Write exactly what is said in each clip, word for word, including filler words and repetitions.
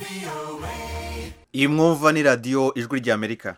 iyi mwumva ni radiyo ijwi ry'Amerika.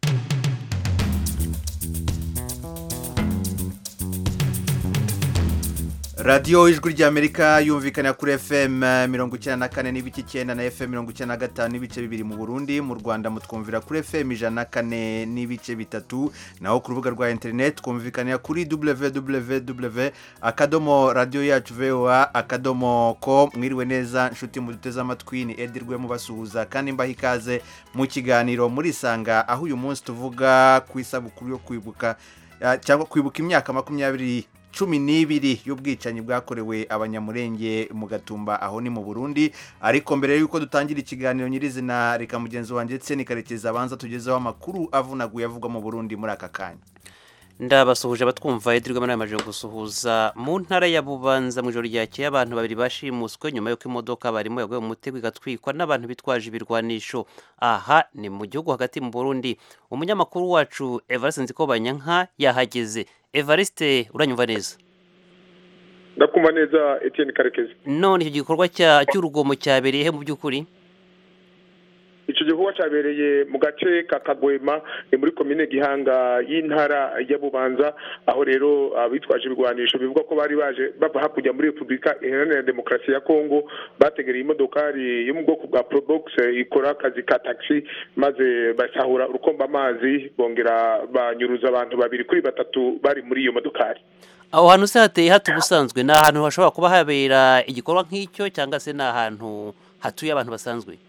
radiyo ijwi ry'Amerika yumvikana kuri F M mirongo icyenda na kane n'ibice icyenda na F M mirongo icyenda na gatanu n'ibice bibiri mu Burundi. Mu Rwanda mutwumvira kuri F M ijana na kane n'ibice bitatu, naho ku rubuga rwa internet twumvikanira kuri w w w akadomo radio yacu voa akadomo com. Mwiriwe neza nshuti muduteze amatwi, ni Edirwe mubasuhuza kandi mbaha ikaze mu kiganiro muri Sanga, aho uyu munsi tuvuga ku isabukuru yo kwibuka cyangwa kwibuka imyaka makumyabiri cumi n'ibiri y'ubwicanyi bwakorewe abanyamurenge mu Gatumba, aho ni mu Burundi. Ariko mbere yuko dutangira ikiganiro nyirizina, reka mugenzi wanjye ndetse nikarekeza abanza tugezeho amakuru avunaguye avugwa mu Burundi muri aka kanya. Ndabasuhuje abatwumva. Edirwe mana yamaje gusuhuza. Mu ntara ya Bubanza mu ijoro ryakeye abantu babiri bashimuswe nyuma y'uko imodoka barimo yaguye mu mutego igatwikwa n'abantu bitwaje ibirwanisho. Aha ni mu gihugu hagati mu Burundi. Umunyamakuru wacu Evariste Nzikobanyanka yahageze. Evariste, uranyumva neza? Ndakuma neza Etienne Karekezi. None icyo gikorwa cya cy'urugomo cyabereye he mu by'ukuri? Icyo gikorwa cyabereye mu gace ka Kagwema ni muri komine Gihanga y'intara ya Bubanza, aho rero abitwaje ibigwanisho bivuga ko bari baje bava hakujya muri Republika Iharanira Demokarasi ya Kongo, bategereye imodokari yo mu bwoko bwa Probox ikora akazi ka taxi, maze basahura urukomba amazi bongera banyuruza abantu babiri kuri batatu bari muri iyo modokari. Aho hantu se hateye hatu busanzwe na ahantu hashobora kuba habera igikorwa nk'icyo cyangwa se na ahantu hatuye abantu basanzwe?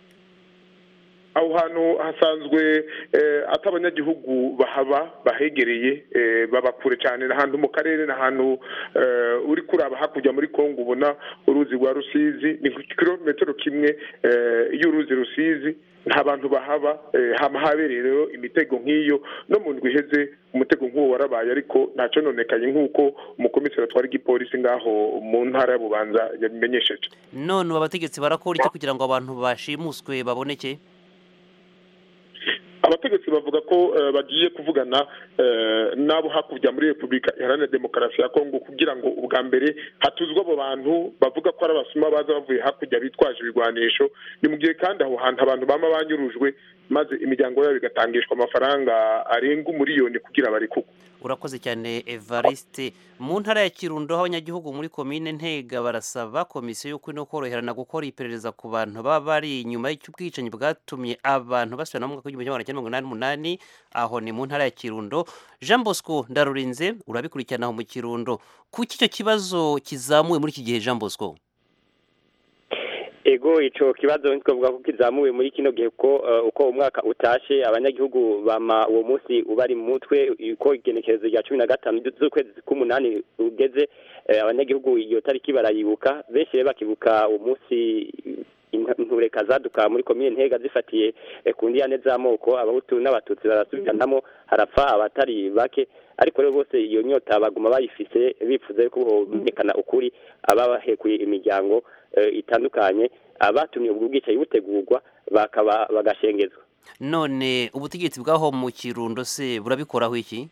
Aho hantu hasanzwe atabanyagihugu bahaba bahegereye, baba kure cyane n'ahantu mu karere, n'ahantu uri kuraba hakujya muri Kongo ubona uruzi rwa Rusizi, ni kilometero kimwe y'uruzi Rusizi. Nta bantu bahaba, hama habereye rero imitego nk'iyo. No mu ndwi iheze umutego nk'uwo warabaye, ariko ntacyo nonekaye nk'uko umukomiseri atwara igipolisi ngaho mu ntara ya Bubanza yabimenyesheje. None abategetsi barakora iki kugira ngo abantu bashimuswe baboneke? Abategetsi bavuga ko bagiye kuvugana nabo hakujya muri Republika Iharanira Demokarasi ya Kongo kugira ngo ubwa mbere hatuzwe abo bantu bavuga ko ari abasuma baza bavuye hakujya bitwaje ibigwanisho. Ni mu gihe kandi aho hantu abantu bama banyurujwe, maze imiryango yabo igatangishwa amafaranga arenga umuriyoni kugira bari kuko. Urakoze cyane Evariste. Mu ntara ya Kirundo aho abanyagihugu muri komine Ntega barasaba komisiyo yo kwino koroherana gukora iperereza ku bantu baba bari inyuma y'ubwicanyi bwatumye abantu basubira mu mwaka w'igihumbi kimwe magana cyenda mirongo inani n'umunani. Aho ni mu ntara ya Kirundo. Jean Bosco Ndarurinze urabikurikirana aho mu Kirundo. Kuki icyo kibazo kizamuwe muri iki gihe, Jean Bosco? Ego ico kibazo nitwovuga ko kizamuwe muri kino gihe ko uh, uko umwaka utashe abanyagihugu bama uwo munsi ubari mu mutwe uko igenekerezo rya cumi na gatanu z'ukwezi k'umunani ugeze, uh, abanyagihugu iyo tariki barayibuka. Benshi bakibuka uwo munsi intureka zaduka muri komine Ntega zifatiye eh, ku ndiyane z'amoko, abahutu n'abatutsi barasubiranamo, harapfa abatari bake. Ariko rero bose iyo nyota baguma bayifise bipfuze ko homenyekana ukuri ababahekuye imiryango e, itandukanye abatumye ubwo bwicaye butegurwa bakaba bagashengezwa. None ubutegetsi bwaho mu Kirundo se burabikoraho iki?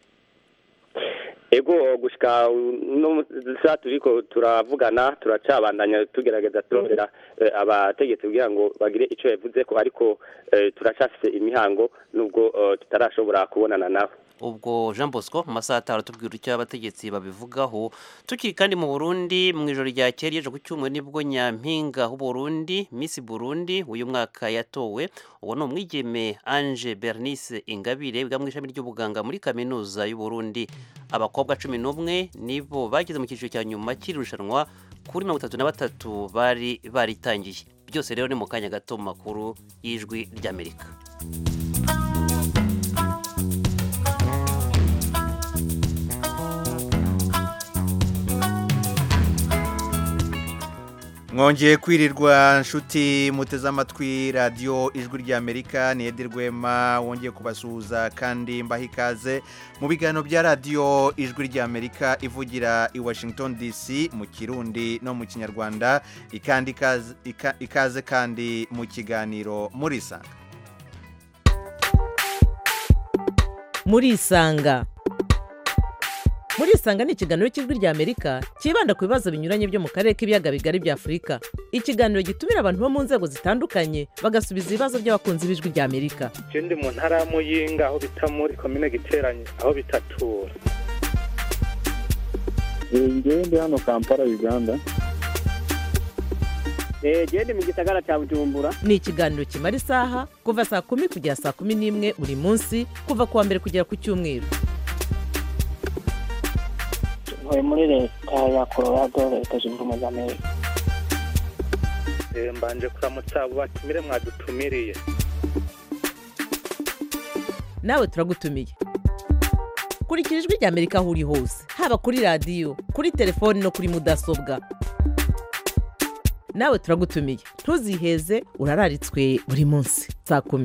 Ego gushika no sa turiko turavugana turacabandanya tugerageza turorera e, abategetsi kugira ngo bagire ico yavuze ko, ariko e, turacafise imihango nubwo e, tutarashobora kubonana nabo. Ubwo Jean Bosco mu masaha atanu tubwira icyo abategetsi babivugaho. Tukiri kandi mu Burundi mu ijoro rya kera ejo ku cyumweru nibwo Nyampinga w'u Burundi Miss Burundi uyu mwaka yatowe. Uwo ni umwigeme Ange Bernice Ingabire wiga mu ishami ry'ubuganga muri kaminuza y'u Burundi. Abakobwa cumi n'umwe nibo bageze mu cyiciro cya nyuma cy'irushanwa kuri mirongo itatu na batatu bari baritangiye. Byose rero ni mu kanya gato mu makuru y'ijwi ry'Amerika. Mwongeye kwirirwa nshuti muteze amatwi radiyo ijwi ry'Amerika, ni Edirwema wongeye kubasuhuza kandi mbaha ikaze mu biganiro bya radiyo ijwi ry'Amerika ivugira i Washington D C mu Kirundi no mu Kinyarwanda. Ikandi ikaze, ikaze kandi mu kiganiro muri Sanga. Muri Sanga muri isanga ni ikiganiro cy'ijwi rya Amerika kibanda ku bibazo binyuranye byo mu karere k'ibiyaga bigari bya Afurika. Ikiganiro gitumira abantu bo mu nzego zitandukanye bagasubiza ibibazo by'abakunzi b'ijwi rya Amerika. Je ndi mu ntara ya Muyinga aho bita muri commune Giteranye aho bitatura. Ngewe ndi hano Kampala Uganda. Eh je mu gisagara cya Bujumbura. Ni ikiganiro kimara isaha kuva saa kumi kugera saa kumi n'imwe buri munsi kuva kuwa mbere kugera ku cyumweru. Ntuye muri leta ya Colorado leta zunze ubumwe za Amerika. Eh mbanje kuramutsa abo batumire mwadutumiriye. Nawe turagutumiye. Kurikira ijwi rya Amerika aho uri hose, haba kuri radio, kuri telefone no kuri mudasobwa. Nawe turagutumiye. Ntuziheze urararitswe buri munsi saa kumi.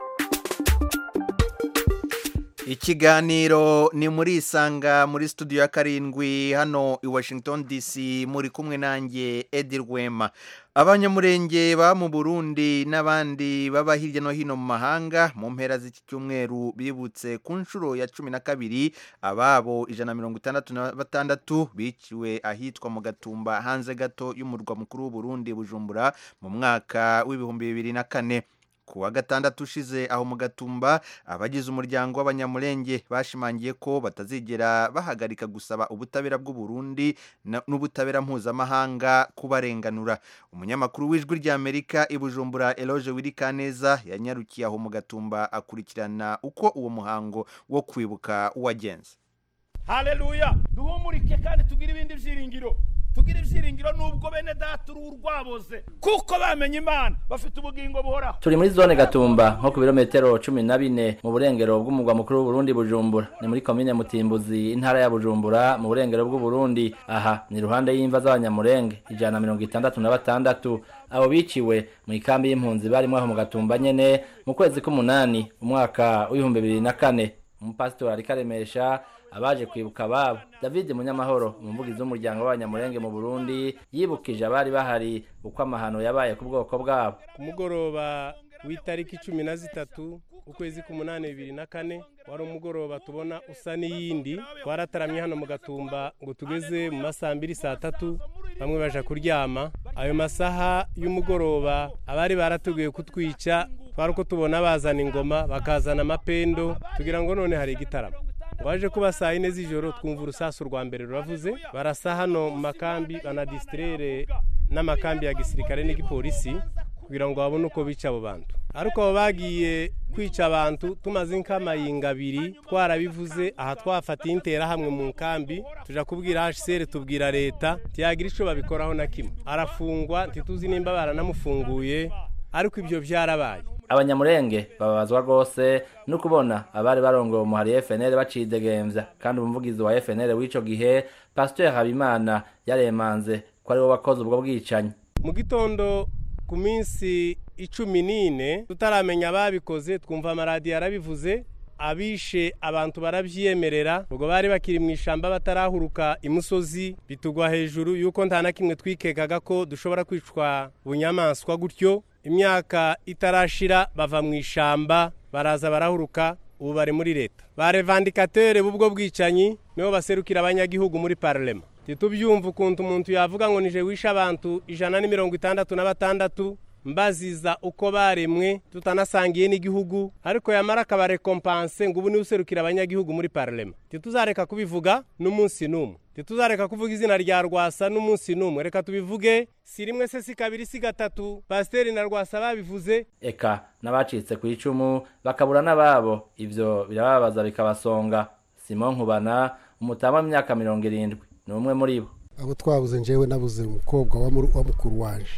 Ikiganiro ni muri isanga muri studio ya karindwi hano i Washington D C muri kumwe nanjye Edi Rwema. Abanyamurenge ba mu Burundi n'abandi baba hirya no hino mu mahanga mu mpera z'iki cyumweru bibutse ku nshuro ya cumi na kabiri ababo ijana na mirongo itandatu na batandatu biciwe ahitwa mu Gatumba hanze gato y'umurwa mukuru w'u Burundi Bujumbura mu mwaka w'ibihumbi bibiri na kane. Kuwa gatandatu ushize aho mu Gatumba abagize umuryango w'abanyamurenge bashimangiye ko batazigera bahagarika gusaba ubutabera bw'u Burundi n'ubutabera mpuzamahanga kubarenganura. Umunyamakuru w'ijwi rya Amerika i Bujumbura Eloge Wirikaneza yanyarukiye aho mu Gatumba akurikirana uko uwo muhango wo kwibuka wagenze. Haleluya, duhumurike kandi tugira ibindi vyiringiro. Tugira ivyiringiro nubwo bene data urwaboze kuko bamenye Imana bafite ubugingo buhoraho. Turi muri zone Gatumba nko ku birometero cumi na bine mu burengero bw'umugwa mukuru w'u Burundi Bujumbura. Ni muri commune Mutimbuzi intara ya Bujumbura mu burengero bw'u Burundi. Aha ni ruhande y'imva z'abanyamurenge ijana na mirongo itandatu na batandatu abo biciwe mu ikambi y'impunzi barimo aho mu Gatumba nyene mu kwezi k'umunani umwaka w'ibihumbi bibiri na kane. Umupasitori ari karemesha abaje kwibuka babo. David Munyamahoro umuvugizi w'umuryango w'abanyamurenge mu Burundi yibukije abari bahari uko amahano yabaye ku bwoko bwabo. Ku mugoroba w'itariki cumi na zitatu ukwezi k'umunani bibiri na kane wari umugoroba tubona usa n'iyindi. Twarataramye hano mu Gatumba ngo tugeze mu masaha mbiri saa tatu bamwe baje kuryama. Ayo masaha y'umugoroba abari baratugiye kutwica twari ko tubona bazana ingoma bakazana amapendo tugira ngo none hari igitaramo. Waje kuba saa ine z'ijoro twumva urusasu rwa mbere ruravuze barasa hano mu makambi banadistrere n'amakambi ya gisirikare n'igipolisi kugira ngo babone uko bica abo bantu. Ariko abo bagiye kwica abantu tumaze nk'amayinga abiri twarabivuze aha twafatiye intera hamwe mu nkambi tuja kubwira H C R tubwira leta tiyagira ico babikoraho na kimwe. Arafungwa ntituzi nimba baranamufunguye ariko ibyo byarabaye. Abanyamurenge babazwa rwose no kubona abari barongoye mu hari F N L bacidegemvya kandi umuvugizi wa F N L w'ico gihe Pasteur Habimana yaremanze ko ari wo wakoze ubwo bwicanyi. Mu gitondo ku minsi icumi n'ine tutaramenya ababikoze twumva amaradiyo arabivuze abishe abantu barabyiyemerera ubwo bari bakiri mu ishamba batarahuruka imusozi bitugwa hejuru yuko nta na kimwe twikekaga ko dushobora kwicwa bunyamaswa gutyo. Imyaka itarashira bava mu ishamba baraza barahuruka ubu bari muri leta. Ba revendicateur b'ubwo bwicanyi nibo baserukira abanyagihugu muri parlement. Titubyumva ukuntu umuntu yavuga ngo nije wisha abantu ijana na mirongo itandatu na batandatu mbaziza uko baremwe tutanasangiye n'igihugu ariko yamara akaba recompense ngo ubu ni userukira abanyagihugu muri parlement. Tituzareka kubivuga n'umunsi numwe. Tituzareka kuvuga izina rya Rwasa n'umunsi numwe. Reka tubivuge si rimwe se si kabiri si gatatu. Pasteur na Rwasa babivuze. Eka nabacitse ku icumu bakabura nababo ivyo birababaza bikabasonga. Simon Nkubana umutama w'imyaka mirongo irindwi ni umwe muri bo. Abo twabuze njewe nabuze umukobwa wa mukuru wanje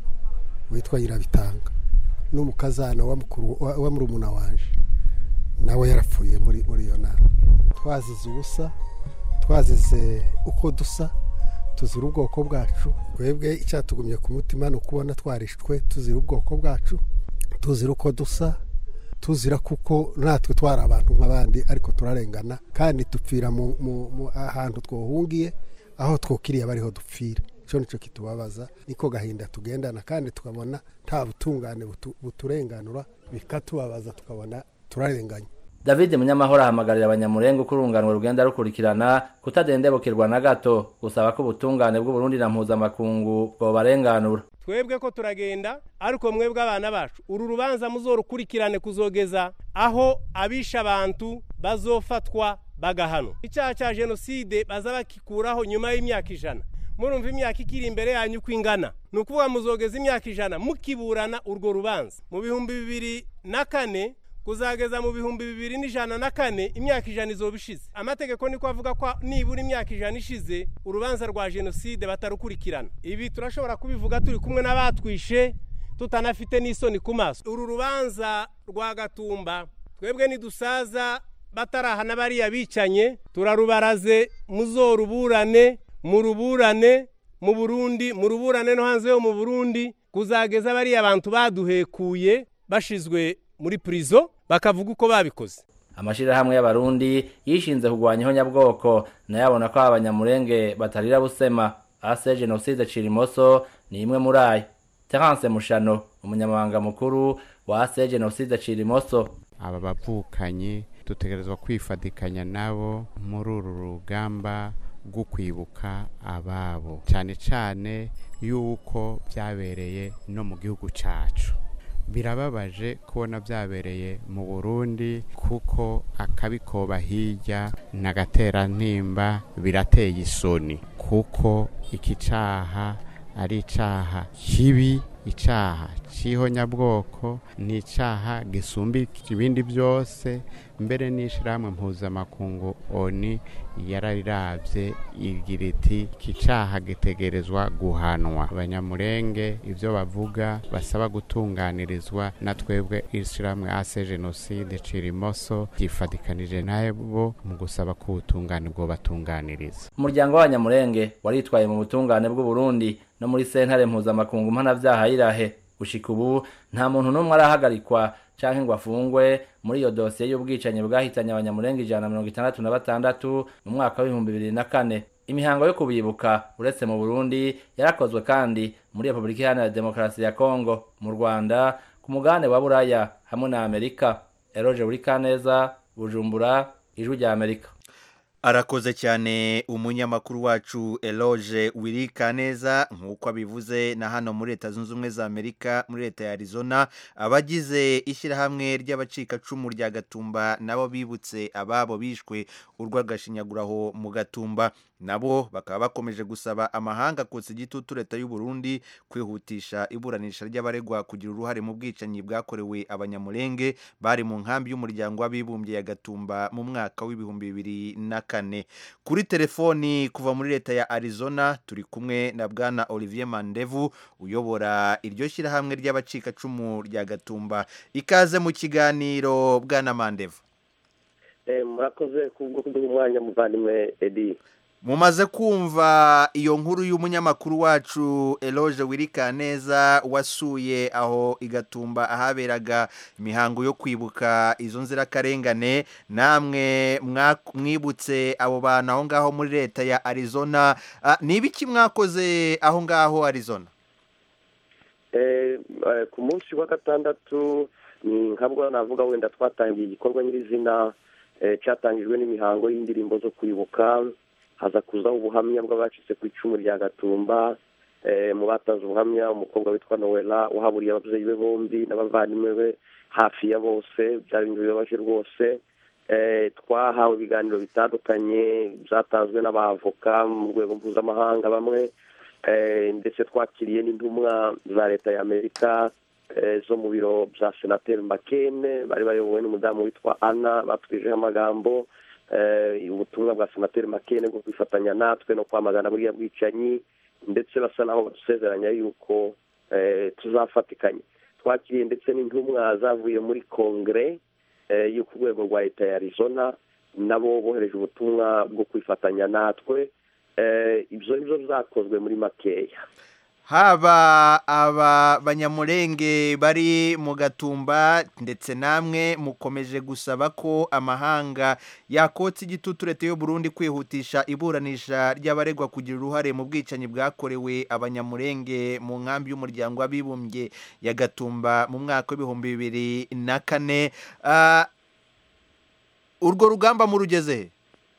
witwa Yirabitanga n'umukazana wa mukuru wa murumuna wanje nawe yarapfuye muri muri yo nama. Twazize ubusa twazize uko dusa tuzira ubwoko bwacu. Twebwe icyatugumye ku mutima no kubona twarishwe tuzira ubwoko bwacu tuzira uko dusa tuzira kuko natwe twari abantu nk'abandi ariko turarengana kandi dupfira mu ahantu twohungiye aho twokiriye bariho dupfira. Cyo nico kitubabaza niko gahinda tugendana kandi tukabona nta butungane buturenganura bikatubabaza tukabona turarenganya. David Munyamahoro ahamagarira abanyamurenge kurunganwa rugenda rukurikirana kutadendebukirwa na gato gusaba ko ubutungane bw'u Burundi na mpuzamakungu bwo barenganura. Twebwe ko turagenda ariko mwebwe abana bacu uru rubanza muzorukurikirane kuzogeza aho abisha abantu bazofatwa bagahano. Icyaha cya genocide baza bakikuraho nyuma y'imyaka ijana. Murumva imyaka ikiri imbere yanyu kwingana. Nukuvuga muzogeza imyaka ijana mukiburana urwo rubanza. Mu bihumbi bibiri na kane kuzageza mu bihumbi bibiri n'ijana na kane imyaka ijana izobishize. Amategeko niko avuga ko nibura imyaka ijana ishize urubanza rwa genocide batarukurikirana. Ibi turashobora kubivuga turi kumwe n'abatwishe tutanafite n'isoni ku maso. Uru rubanza rwa Gatumba twebwe nidusaza batarahana bariya bicanye turarubaraze muzoruburane muruburane mu Burundi muruburane no hanze yo mu Burundi kuzageza bariya abantu baduhekuye bashizwe muri prison bakavuga uko babikoze. Amashirahamwe y'abarundi yishinze kugwanyaho nyabwoko nayabona ko abanyamurenge batarira busema ase genocide Cirimoso ni imwe muri ayo. Terence Mushano umunyamabanga mukuru wa ase genocide Cirimoso. Aba bavukanye dutegerezwa kwifadikanya nabo muri uru rugamba rwo kwibuka ababo cyane cyane yuko byabereye no mu gihugu cyacu. Birababaje kubona byabereye mu Burundi kuko akabikoba hirya nagatera ntimba birateye isoni kuko iki caha ari icaha kibi icaha cy'ihonyabwoko ni icaha gisumba ibindi byose mbere n'ishirahamwe mpuzamakungu oni yarariravye igira iti kicaha gitegerezwa guhanwa. Abanyamurenge ivyo bavuga basaba gutunganirizwa na twebwe ishirahamwe ase genocide Cirimoso gifadikanije nabo mu gusaba ko ubutungane bwo batunganiriza. Umuryango w'abanyamurenge waritwaye mu butungane bw'u Burundi no muri sentare mpuzamakungu mpanavyaha irahe. Gushika ubu nta muntu n'umwe arahagarikwa canke ngo afungwe muri iyo dosiye y'ubwicanyi bwahitanye abanyamurenge ijana na mirongo itandatu na batandatu mu mwaka w'ibihumbi bibiri na kane. Imihango yo kubibuka uretse mu Burundi yarakozwe kandi muri Republika Iharanira Demokarasi ya Kongo, mu Rwanda, ku mugabane wa Buraya hamwe na Amerika. Eroje Burikaneza, Bujumbura, Ijwi rya Amerika. Arakoze cyane umunyamakuru wacu Eloge Wirikaneza nkuko abivuze na hano muri Leta Zunze Ubumwe za Amerika muri Leta ya Arizona abagize ishyirahamwe ry'abacika cumu rya Gatumba nabo bibutse ababo bishwe urwagashinyaguraho mu Gatumba nabo bakaba bakomeje gusaba amahanga kotsa igitutu Leta y'u Burundi kwihutisha iburanisha ry'abaregwa kugira uruhare mu bwicanyi bwakorewe abanyamurenge bari mu nkambi y'umuryango w'abibumbye ya Gatumba mu mwaka w'ibihumbi bibiri na kane. Kuri telefoni kuva muri Leta ya Arizona turi kumwe na Bwana Olivier Mandevu uyobora iryo shyirahamwe ry'abacika cumu rya Gatumba. Ikaze mu kiganiro Bwana Mandevu. Eh murakoze kubwo kuduha umwanya muvandimwe Edi. Mumaze kumva iyo nkuru y'umunyamakuru wacu Eloge Wirikaneza wasuye aho Igatumba ahaberaga imihango yo kwibuka izo nzirakarengane namwe mwibutse abo bantu aho ngaho muri Leta ya Arizona. Uh, nibiki mwakoze aho ngaho Arizona? Eh ku munsi wa gatandatu ni nkabwo navuga wenda twatangiye igikorwa nyirizina eh, cyatangijwe n'imihango y'indirimbo zo kwibuka haza kuza ubuhamya bw'abacitse ku icumu rya Gatumba eh mu batanze ubuhamya umukobwa witwa Noella uhaburiye ababyeyi be bombi n'abavandimwe be hafi ya bose byari bibabaje rwose. Eh twahawe ibiganiro bitandukanye byatanzwe n'abavoka mu rwego mpuzamahanga bamwe eh ndetse twakiriye n'intumwa za Leta ya Amerika eh, zo mu biro bya Senateur McCain bari bayobowe n'umudamu witwa Anna batwije amagambo eh ubutumwa bwa Senateur McCain bwo kwifatanya natwe no kwamagana buriya bwicanyi ndetse basa naho basezeranya yuko eh tuzafatikanye. Twakiriye ndetse n'intumwa zavuye muri Kongre eh yo ku rwego rwa Leta ya Arizona nabo bohereje ubutumwa bwo kwifatanya natwe. Eh ibyo nibyo byakozwe muri makeya. Haba aba banyamurenge bari mu Gatumba ndetse namwe mukomeje gusaba ko amahanga yakotsa igitutu Leta y'u Burundi kwihutisha iburanisha ry'abaregwa kugira uruhare mu bwicanyi bwakorewe abanyamurenge mu nkambi y'umuryango w'abibumbye ya Gatumba mu mwaka w'ibihumbi bibiri na kane. Uh, urwo rugamba murugeze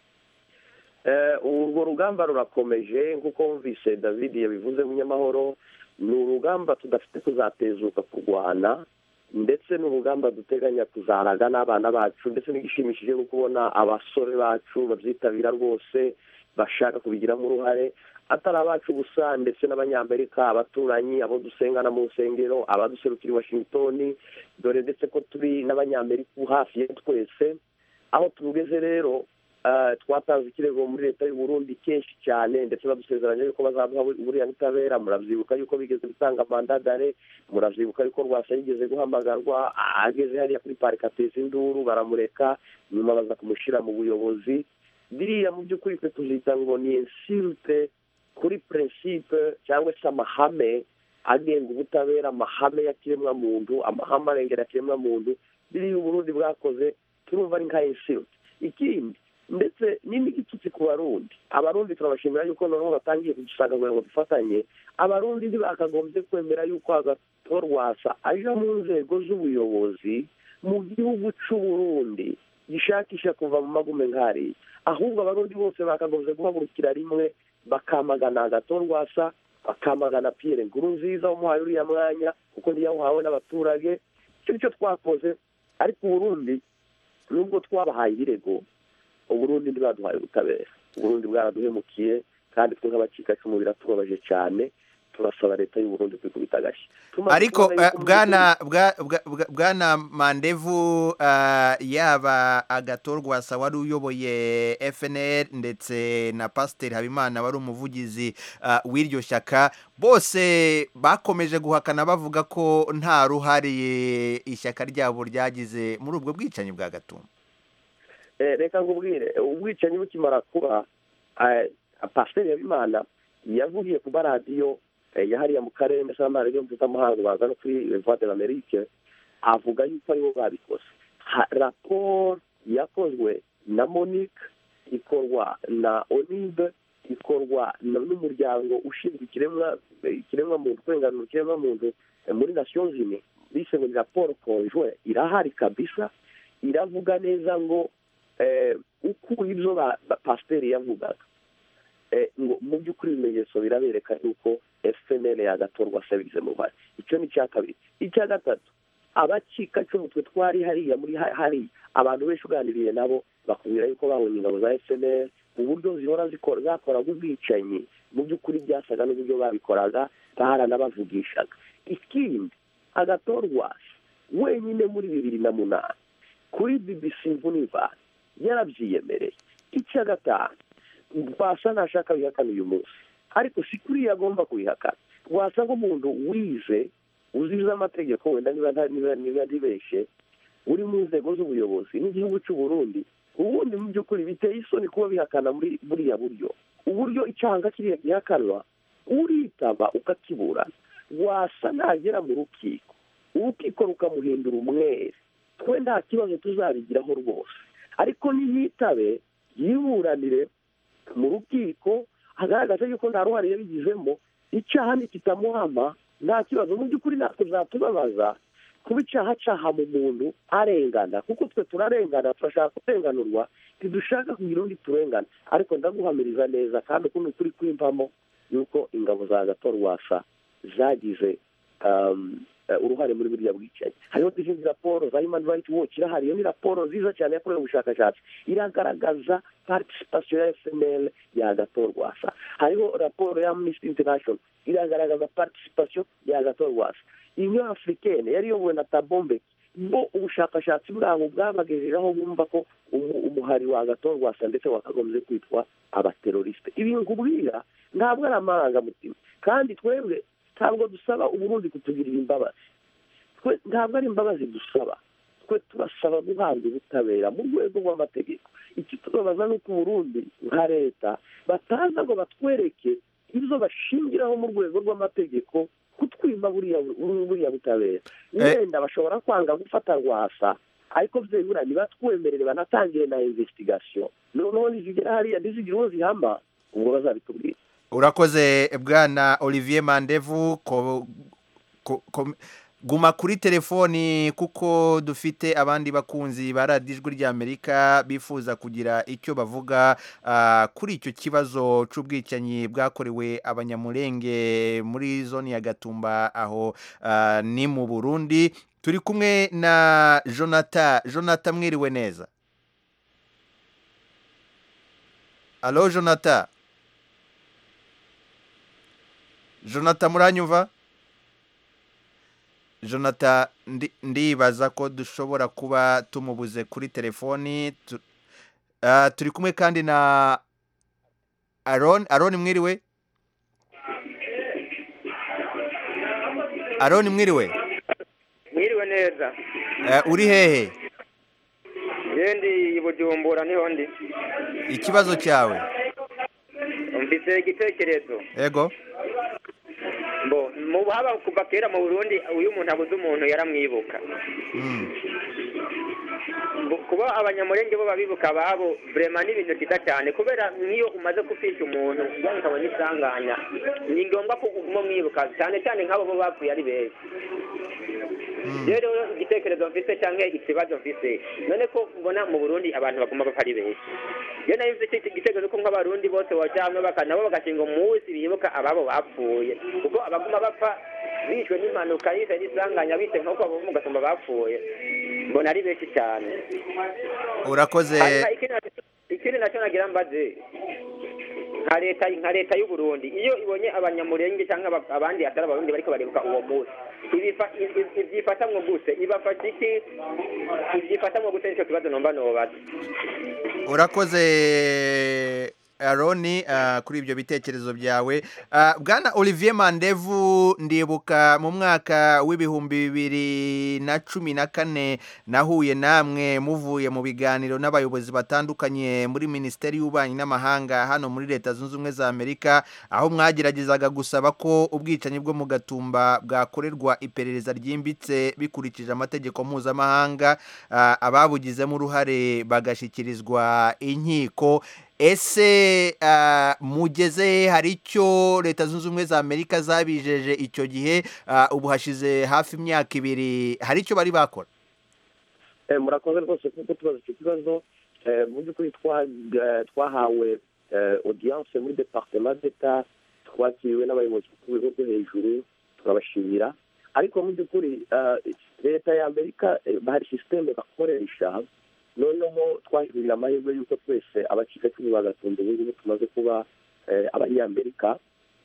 urwo rugamba rurakomeje nk'uko wumvise David yabivuze munyamahoro ni urugamba tudafite kuzatezuka kurwana ndetse n'urugamba duteganya kuzaraga n'abana bacu ndetse n'igishimishije no kubona abasore bacu babyitabira rwose bashaka kubigiramo uruhare atari abacu gusa ndetse n'abanyamerika abaturanyi abo dusengana mu nsengero abaduserukira i Washington dore ndetse ko turi n'abanyamerika hafi ya twese aho tugeze rero twatanze ikirego muri leta y'u Burundi kenshi cyane ndetse badusezeranya yuko bazaduha buriya butabera muravyibuka yuko bigeze gutanga mandadare muravyibuka yuko Rwasa yigeze guhamagarwa ageze hariya kuri parike ateza induru baramureka nyuma baza kumushira mu buyobozi biriya mu by'ukuri twe tuzita ngo ni insulte kuri principe cyangwa se amahame agenga ubutabera amahame ya kiremwa muntu amahame arengera kiremwa muntu biriya u Burundi bwakoze turumva ari nka insulte ikindi ndetse n'imigitutsi ku barundi abarundi turabashimira yuko noneho batangiye kudusanga ngo dufatanye abarundi ntibakagombye kwemera yuko agatorwasa aja mu nzego z'ubuyobozi mu gihugu cy'u Burundi gishakisha kuva mu magume nk'ari ahubwo abarundi bose bakagombye guhagurukira rimwe bakamagana agatorwasa bakamagana Pierre Nkurunziza umuhaye uriya mwanya kuko ntiyawuhawe n'abaturage icyo nicyo twakoze ariko Burundi nubwo twabahaye ibirego Uburundi ndibaduhaye ubutabera Uburundi bwaraduhemukiye kandi twe nk'abacikacumu biratubabaje cyane turasaba leta y'u Burundi kwikubita agashyi ariko bwana bwana Mandevu yaba agatorwasa wari uyoboye F N L ndetse na Pasiteri Habimana wari umuvugizi w'iryo shyaka bose bakomeje guhakana bavuga ko nta ruhare ishyaka ryabo ryagize muri ubwo bwicanyi bwa Gatumba reka ngubwire ubwicanyi bukimara kuba Pasiteri Habimana yavugiye ku maradiyo yahariye mu karere ndetse n'amaradiyo mpuzamahanga baza no kuri Voix de l'Amérique avuga yuko aribo babikoze raporo yakozwe na Monique ikorwa na Onibe ikorwa n'umuryango ushinzwe ikiremwa ikiremwa muntu kwenganura ikiremwa muntu muri Nations Unies bise ngo raporo conjoint irahari kabisa iravuga neza ngo uko ibyo Pasiteri yavugaga ngo mu by'ukuri ibimenyetso birabereka yuko F N L yagatorwa asabize mu bari icyo ni icya kabiri icya gatatu abacikacumu twe twari hariya muri hari abantu benshi uganiriye nabo bakubwira yuko babonye ingabo za F N L uburyo zihora zikora zakoraga ubwicanyi mu by'ukuri byasaga n'uburyo babikoraga baharanabavugishaga ikindi agatorwa wenyine muri bibiri na munani kuri B B C Vuniva yarabyiyemereye icya gatanu Rwasa ntashaka bihakana uyu munsi ariko si kuri yagomba kubihakana Rwasa nk'umuntu wize uzize amategeko wenda niba niba ntibeshe uri mu nzego z'ubuyobozi n'igihugu cy'u Burundi ubundi mu by'ukuri biteye isoni kuba bihakana muri buriya buryo uburyo icanga kiriya gihakanwa uritaba ukakiburana Rwasa nagera mu rukiko urukiko rukamuhindura umwere twe nta kibazo tuzabigiraho rwose ariko niyitabe yiburanire mu rukiko hagaragaza yuko nta ruhare yabigizemo icyaha nikitamuhama nta kibazo mu by'ukuri natwe bizatubabaza kuba icyaha cyaha mu muntu arengana kuko twe turarengana turashaka kurenganurwa ntidushaka kugira undi turengana ariko ndaguhamiriza neza kandi ukuntu turi kwimpamo yuko ingabo za Gatorwasa zagize uruhare muri buriya bwicanyi hariho n'izindi raporo za Human Rights Watch irahari iyo ni raporo nziza cyane yakorewe ubushakashatsi iragaragaza participation ya F N L ya Gatorwasa hariho raporo ya Amnesty International iragaragaza participation ya Gatorwasa Union Africaine yari yobowe na Thabo Mbeki bo ubushakashatsi bwabo bwabagejejeho bumva ko umuhari wa Gatorwasa ndetse wakagombye kwitwa abateroriste ibi ngubwira ntabwo ari amarangamutima kandi twebwe ntabwo dusaba Uburundi kutugirira imbabazi twe ntabwo ari imbabazi dusaba twe turasaba guhabwa ubutabera mu rwego rw'amategeko iki tubabaza nuko Uburundi nka leta bataza ngo batwereke ibyo bashingiraho mu rwego rw'amategeko kutwima buriya buriya butabera wenda bashobora kwanga gufata Rwasa ariko byebura nibatwemerere banatangiye na investigation noneho nizigera hariya nizigire uwo zihama ubwo bazabitubwira urakoze bwana Olivier Mandevu ko, ko, ko, guma kuri telefoni kuko dufite abandi bakunzi ba radiyo ijwi ry'Amerika bifuza kugira icyo bavuga ah, kuri icyo kibazo c'ubwicanyi bwakorewe abanyamulenge muri zone ya Gatumba aho ah, ni mu Burundi. Turi kumwe na Jonathan. Jonathan, mwiriwe neza? Allo Jonathan? Jonathan, muranyumva? Jonathan, ndi- ndibaza ko dushobora kuba tumubuze kuri telefoni. Tu- ah, turi kumwe kandi na Aaron. Aaron, mwiriwe? Aaron, mwiriwe? mwiriwe neza. Eh, uri hehe? Yendi i Bujumbura niho ndi. Ikibazo cyawe? Mfise igitekerezo. Ego. Bo mu haba kuva kera mu Burundi uyu muntu abuze umuntu yaramwibuka. Mm. Bo- kuba abanyamurenge bo babibuka babo vraiment ni ibintu byiza cyane kubera niyo umaze kufisha umuntu yani ukabona isanganya ni ngombwa ko uguma mwibuka cyane cyane nk'abo bo bapfuye ari benshi. Rero igitekerezo mfise cyangwa ikibazo mfise none ko mbona mu Burundi abantu baguma bapfa ari benshi. Iyo nayo mfite igitekerezo ko nk'abarundi bose bajamwe bakanabo bagashinga umunsi bibuka ababo bapfuye kuko abaguma bapfa bishwe n'impanuka yise n'isanganya bite nk'uko abo mu Gatumba bapfuye mbona ari benshi cyane. Urakoze. Hanyuma ikindi nacyo- ikindi nacyo nagira mbaze nka leta nka leta y'u Burundi iyo ibonye abanyamurenge cyangwa aba- abandi atari abarundi bariko baribuka uwo munsi ibifa- ibi- ibyifatamwo gute ibafasha iki ibyifatamwo gute nicyo kibazo nomba nobaza. Urakoze Aroni uh, kuri ibyo bitekerezo byawe. Uh, Bwana Olivier Mandevu, ndibuka mu mwaka w'ibihumbi bibiri na cumi na kane nahuye namwe muvuye mu biganiro n'abayobozi batandukanye muri Minisiteri y'Ububanyi n'Amahanga hano muri Leta Zunze Ubumwe za Amerika, aho mwageragezaga gusaba ko ubwicanyi bwo mu Gatumba bwakorerwa iperereza ryimbitse bikurikije amategeko mpuzamahanga, uh, ababugizemo uruhare bagashyikirizwa inkiko. Ese uh, mugeze hari icyo Leta Zunze Ubumwe za Amerika zabijeje icyo gihe? Uh, ubu hashize hafi imyaka ibiri, hari icyo bari bakora? Eh, murakoze rwose kuko tubaza icyo kibazo. Eh, mu by'ukuri twa- eh, twahawe eh, audience muri departement d'etat, twakiriwe n'abayobozi ku rwego rwo hejuru turabashimira, ariko mu by'ukuri eh, leta ya Amerika eh, hari systeme bakoresha, noneho twahirira amahirwe y'uko twese abacikacumu bagatumba ubu ngubu tumaze kuba eh, abanyamerika.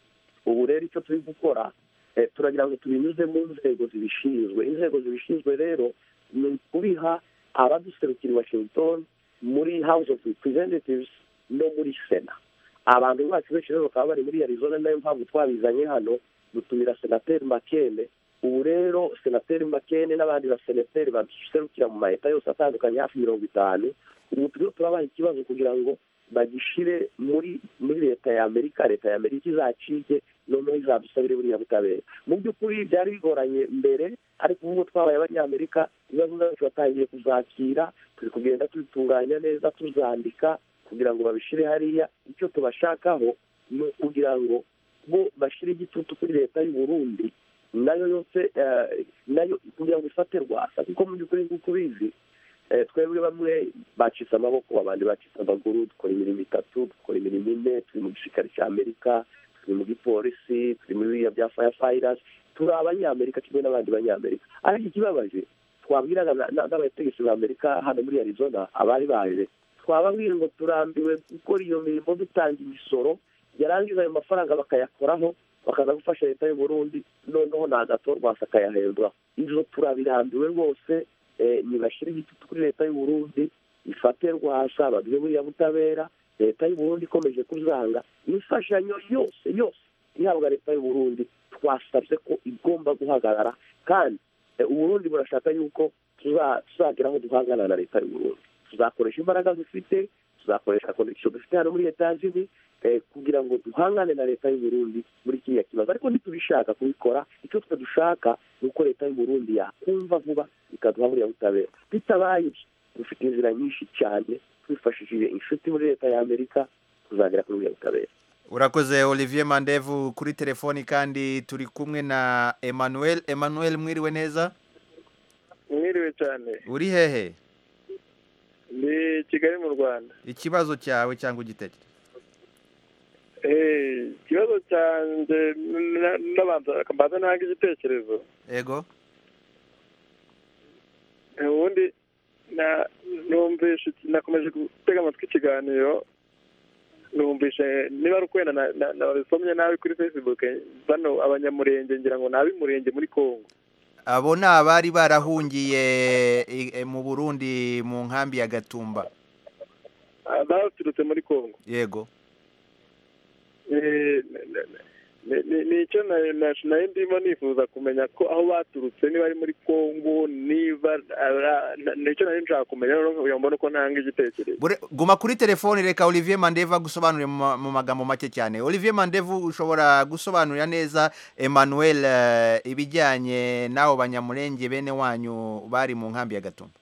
Ubu rero icyo turi gukora eh, turagira ngo tubinyuze mu nzego zibishinzwe. Inzego zibishinzwe rero ni kubiha abaduserukira i Washington muri House of Representatives no muri Sena. Abantu bacu benshi rero bakaba bari muri Arizona, nayo mpamvu twabizanye hano dutumira Senateri McCain. Ubu rero Senateri McCain n'abandi basenateri baduserukira mu maheta yose atandukanye hafi mirongo itanu, ubu turiho turabaha ikibazo kugira ngo bagishire muri muri leta ya Amerika. Leta ya Amerika izacike noneho izadusabire buriya butabera. Mu by'ukuri byari bigoranye mbere, ariko ubu twabaye abanyamerika ibibazo byacu batangiye kuzakira, turi kugenda tubitunganya neza tuzandika kugira ngo babishire hariya. Icyo tubashakaho ni ukugira ngo bo bashire igitutu kuri leta y'u Burundi nayo yose eh, nayo kugira ngo ifate rwasa, kuko mu by'ukuri nk'uko ubizi eh, twebwe bamwe bacitse amaboko, abandi bacitse amaguru, dukora imirimo itatu, dukora imirimo ine, turi mu gisirikare cya Amerika, turi mu gipolisi, turi muri biriya bya firefighters, turi abanyamerika kimwe n'abandi banyamerika. Ariko ikibabaje twabwiraga na- na- n'abategetsi ba Amerika hano muri Arizona abari baje, twababwira ngo turambiwe gukora iyo mirimo dutanga imisoro, yarangiza ayo mafaranga bakayakoraho bakaza gufasha leta y'u Burundi, noneho nagatorwa akayahembwa. Izo turabirambiwe rwose. Eh, nibashire igitutu kuri leta y'u Burundi ifate rwasa baduhe buriya butabera. Leta y'u Burundi ikomeje kuzanga imfashanyo yose yose ihabwa leta y'u Burundi, twasabye ko igomba guhagarara, kandi eh, u Burundi burashaka yuko tuza- tuzagera aho duhangana na leta y'u Burundi. Tuzakoresha imbaraga dufite, tuzakoresha connection dufite hano muri leta zindi eh, kugira ngo duhangane na leta y'u Burundi muri kiriya kibazo. Ariko ntitubishaka kubikora, icyo twe dushaka ni uko leta y'u Burundi yakumva vuba ikaduha buriya butabera. Bitabaye ibyo, dufite inzira nyinshi cyane twifashishije inshuti muri leta ya Amerika tuzagera kuri buriya butabera. urakoze Olivier Mandevu kuri telefoni kandi turi kumwe na Emmanuel Emmanuel mwiriwe neza mwiriwe cyane uri hehe ni Kigali mu Rwanda ikibazo cyawe cyangwa igitekerezo eh ikibazo cyanjye n'abanza akambaza nanga igitekerezo ego ubundi na numvishe nakomeje gutega amatwi ikiganiro numvishe niba ari ukwenda nabisomye nabi kuri Facebook bano abanyamurenge ngira ngo nabi murenge muri Kongo abo ni abari barahungiye mu Burundi mu nkambi ya Gatumba baturutse muri Kongo yego ni icyo nayo ndimo nifuza kumenya ko aho baturutse niba ari muri Kongo niba nicyo nayo nshaka kumenya kugira ngo mbone ko ntanga igitekerezo guma kuri telefone reka Olivier Mandevu gusobanurira mu magambo make cyane Olivier Mandevu ushobora gusobanurira neza Emmanuel ibijyanye n'abo banyamurenge bene wanyu bari mu nkambi ya Gatumba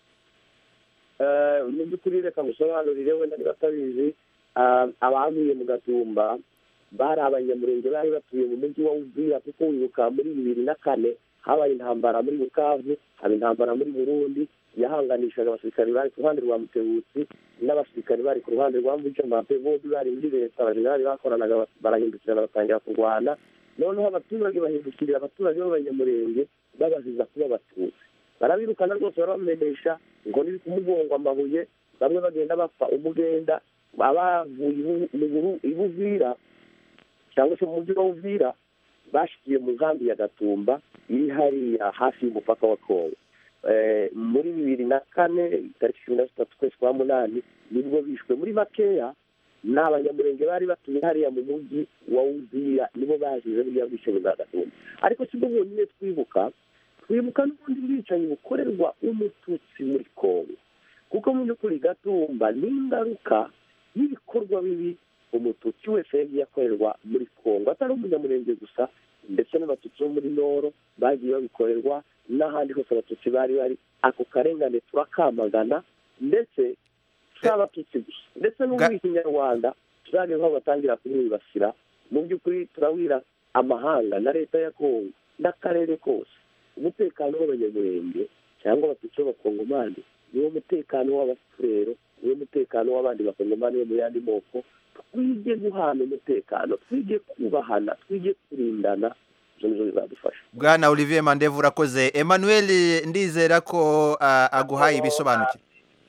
mu by'ukuri reka gusobanurire wenda niba atabizi abavuye mu Gatumba bari abanyamurenge bari batuye mu mujyi wa Uvira kuko wibuka muri bibiri na kane habaye intambara muri Bukavu haba intambara muri Burundi yahanganishaga abasirikari bari ku ruhande rwa Mutebutsi n'abasirikari bari ku ruhande rwa Mvujimbape bombi bari muri leta abajenerali bakoranaga barahindukirana batangira kurwana noneho abaturage bahindukirira abaturage b'abanyamurenge babaziza kuba abatutsi barabirukana rwose barabamenesha ngo niri kumugongwa amabuye bamwe bagenda bapfa umugenda abavuye mu Buvira cyangwa se mu mujyi wa Uvira bashikiye mu nkambi ya Gatumba iri hariya hafi y'umupaka wa Kongo muri bibiri na kane tariki cumi na zitatu ukwezi kwa munani nibwo bishwe muri makeya n'abanyamurenge bari batuye hariya mu mujyi wa Uvira nibo bazize buriya bwishe bwa Gatumba ariko si bwo bonyine twibuka twibuka n'ubundi bwicanyi bukorerwa umututsi muri Kongo kuko mu by'ukuri Gatumba ni ingaruka y'ibikorwa bibi umututsi wese yagiye akorerwa muri Kongo atari umunyamurenge gusa ndetse n'abatutsi bo muri Noro bagiye babikorerwa n'ahandi hose abatutsi bari bari ako karengane turakamagana ndetse turabatutsi gusa ndetse n'ubu Kinyarwanda turageho batangira kumwibasira mu by'ukuri turawira amahanga na leta ya Kongo n'akarere kose umutekano w'abanyamurenge cyangwa abatutsi b'abakongomani niwo mutekano w'abafurero niwo mutekano w'abandi bakongomani bo mu yandi moko twige guhana umutekano twige kubahana twige kurindana ibyo bizadufasha Bwana Olivier Mandevu urakoze Emmanuel ndizera ko uh, aguhaye ibisobanukiro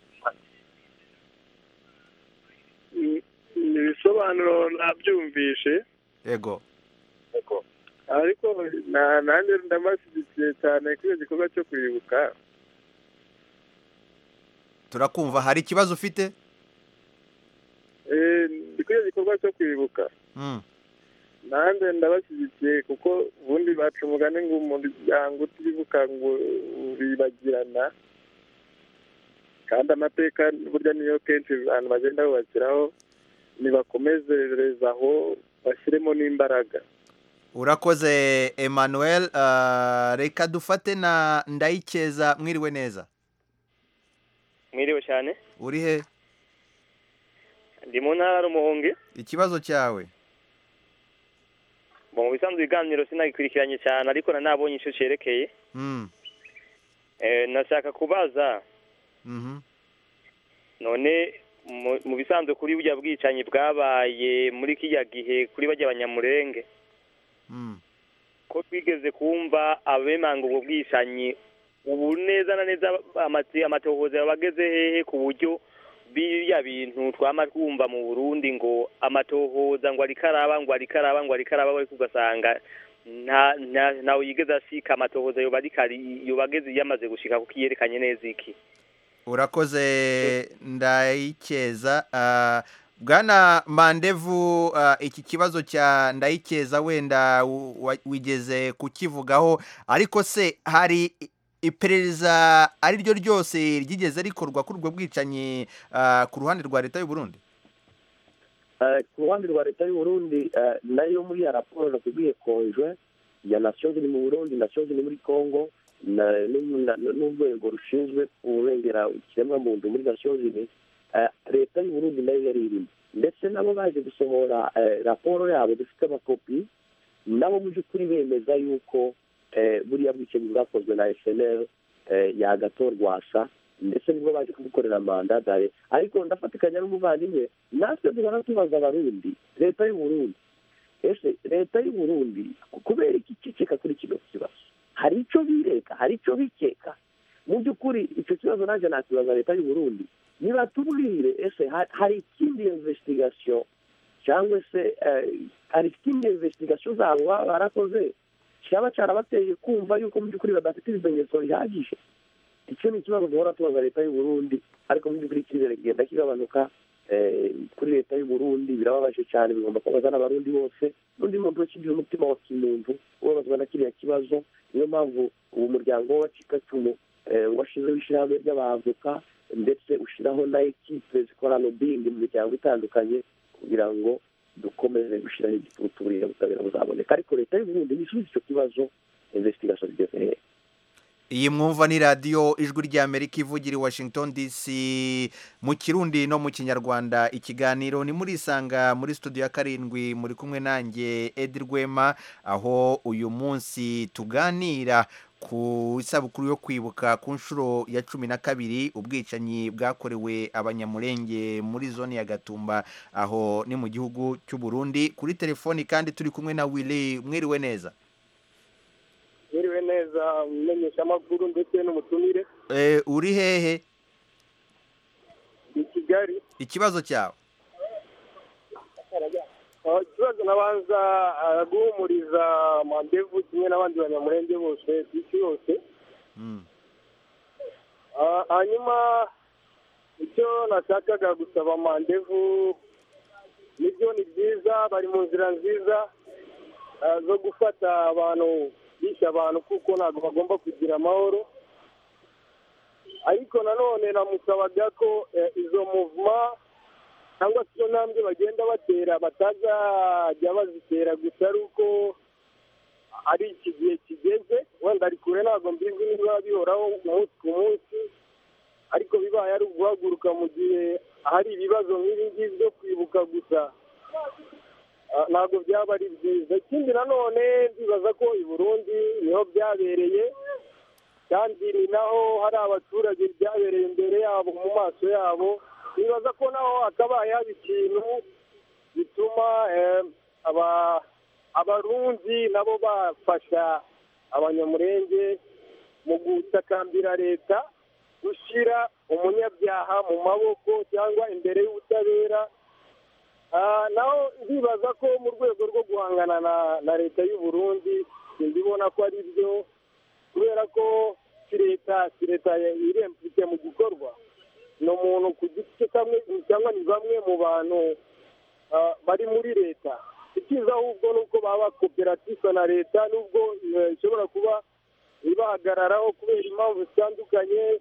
ibisobanuro nabyumvishe yego yego ariko nanjye ndamashyigikiye cyane kuri icyo gikorwa cyo kwibuka turakumva hari ikibazo ufite ndi kuri icyo gikorwa cyo kwibuka nanjye ndabashyigikiye kuko ubundi baca umugani ngo umuryango utibuka ngo uribagirana kandi amateka burya niyo kenshi abantu bagenda bubakiraho nibakomezerezaho bashyiremo n'imbaraga urakoze Emmanuel reka dufate na Ndayikeza mwiriwe neza mwiriwe cyane uri he ndi mu ntara y'Umuhungi ikibazo cyawe mu bisanzwe ibiganiro sinagikurikiranye cyane ariko nanabonye icyo cyerekeye nashaka kubaza none mu bisanzwe kuri burya bwicanyi bwabaye muri kiriya gihe kuri bajya abanyamurenge ko twigeze kumva abemanga ubwo bwicanyi ubu neza na neza amatohoza bageze hehe ku buryo biriya bintu twama twumva mu Burundi ngo amatohoza ngo ari karaba ngo ari karaba ngo ari karaba bari kugasanga nta nawe yigeze ashika amatohoza yo bari kari yo bageze yamaze gushika kuko yerekanye neza iki urakoze Ndayikeza Bwana Mandevu iki kibazo cya Ndayikeza wenda wigeze kukivugaho ariko se hari iperereza ari ryo ryose ryigeze rikorwa kuri ubwo bwicanyi ku ruhande rwa leta y'u Burundi ku ruhande rwa leta y'u Burundi nayo muri ya raporo nakubwiye konjwe ya Nations Unies mu Burundi Nations Unies muri Congo n'urwego rushinzwe kurengera ikiremwamuntu muri Nations Unies leta y'u Burundi nayo yari irimo ndetse nabo baje gusohora raporo yabo dufite amakopi nabo mu by'ukuri bemeza yuko buriya bwicanyi bwakozwe na F N L yagatorwasa ndetse nibwo baje kubukorera manda dare ariko ndafatikanya n'umuvandimwe natwe tugana tubaza abarundi leta y'u Burundi ese leta y'u Burundi kubera iki ciceka kuri kino kibazo hari icyo bireka hari icyo bikeka mu by'ukuri icyo kibazo naje nakibaza leta y'u Burundi niba tubwire ese hari ikindi investigation cyangwa se hari ikindi investigation zabo barakoze cyaba cyarabateye kumva yuko mu by'ukuri badafite ibimenyetso bihagije icyo ni ikibazo duhora tubaza leta y'u Burundi ariko mu by'ukuri icyizere kigenda kigabanuka kuri leta y'u Burundi birababaje cyane bigomba kubaza n'abarundi bose n'undi muntu wakigira umutima wa kimuntu ubabazwa na kiriya kibazo niyo mpamvu ubu muryango w'abacikacumu washizeho ishyirahamwe ry'abavoka ndetse ushyiraho na ekipe zikora lobbying mu miryango itandukanye kugira ngo dukomeze gushyiraho igitutu buriya butabera buzaboneka ariko leta y'u Burundi nisubiza icyo kibazo investigation zigeze hehe. Iyi mwumva ni radiyo ijwi ry'Amerika ivugira i Washington D C mu Kirundi no mu Kinyarwanda. Ikiganiro ni muri Isanga muri studio ya karindwi muri kumwe nanjye Edi Rwema, aho uyu munsi tuganira ku isabukuru yo kwibuka ku nshuro ya cumi na kabiri ubwicanyi bwakorewe abanyamurenge muri zone ya Gatumba aho ni mu gihugu cy'u Burundi. Kuri telefoni kandi turi kumwe na Willy. Mwiriwe neza? Mwiriwe neza menyesha amakuru ndetse n'umutumire. Eh, uri hehe? Ni Kigali. Ikibazo cyawe? Ikibazo nabanza guhumuriza Mandevu kimwe n'abandi banyamurenge bose isi yose. Hanyuma icyo nashakaga gusaba Mandevu nibyo ni byiza, bari mu nzira nziza zo gufata abantu bisha abantu kuko ntabwo bagomba kugira amahoro, ariko nanone namusabaga ko izo movement cyangwa se ntambwe bagenda batera batazajya bazitera gusa ari uko ari iki gihe kigeze, wenda ari kure ntabwo mbizi niba bihoraho umunsi ku munsi, ariko bibaye ari uguhaguruka mu gihe hari ibibazo nk'ibi ngibi byo kwibuka gusa ntabwo byaba ari byiza. Ikindi nanone ndibaza ko i Burundi niho byabereye kandi ni naho hari abaturage byabereye imbere yabo mu maso yabo, nibaza ko naho hakabaye haba ikintu bituma abarundi nabo bafasha abanyamurenge mu gutakambira leta gushyira umunyabyaha mu maboko cyangwa imbere y'ubutabera. Naho ndibaza ko mu rwego rwo guhangana na leta y'u Burundi ndibona ko ari byo, kubera ko si leta si leta iremplike mu gikorwa, ni umuntu ku giti cye cyangwa ni bamwe mu bantu bari muri leta. Icyiza ahubwo ni uko baba koperative na leta, nubwo ishobora kuba ibahagararaho kubera impamvu zitandukanye,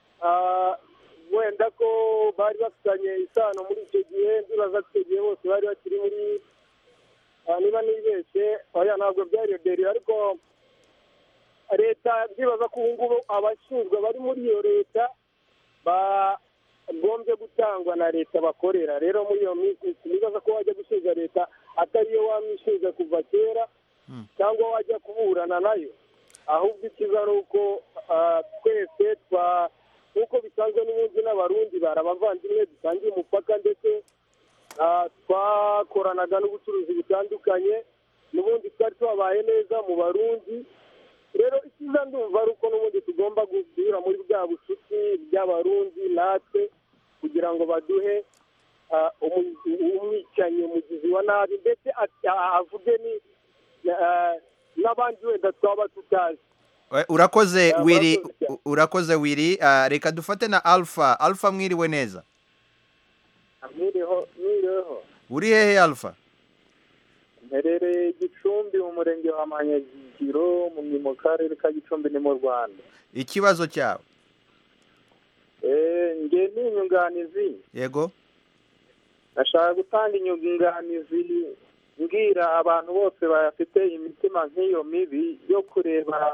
wenda ko bari bafitanye isano muri icyo gihe, ndibaza ko icyo gihe bose bari bakiri muri, niba nibeshye oya ntabwo byari deri, ariko leta ndibaza ko ubu ngubu abashinzwe bari muri iyo leta bagombye gutangwa na leta bakorera. Rero muri iyo minsi nibaza ko wajya gushinja leta atariyo wamwishinja kuva kera cyangwa wajya kuburana nayo, ahubwo ikiza ari uko twese twa nk'uko bisanzwe n'ubundi n'abarundi bari abavandimwe dusangiye umupaka ndetse twakoranaga n'ubucuruzi butandukanye, n'ubundi twari twabaye neza mu barundi. Rero icyiza ndumva ari uko n'ubundi tugomba gusubira muri bwa bucuti bw'abarundi natwe kugira ngo baduhe umwicanyi umugizi wa nabi ndetse avuge n'abandi wenda twaba tutazi. Urakoze Willy, urakoze Willy. Reka dufate na Alpha. Alpha mwiriwe neza? Mwiriho, mwiriho. Uri hehe Alpha? Mperereye Gicumbi mu murenge wa Manyagiro mu karere ka Gicumbi ni mu Rwanda. Ikibazo cyawe? Eh, nge ni inyunganizi. Yego. Nashaka gutanga inyunganizi mbwira abantu bose bafite imitima nk'iyo mibi yo kureba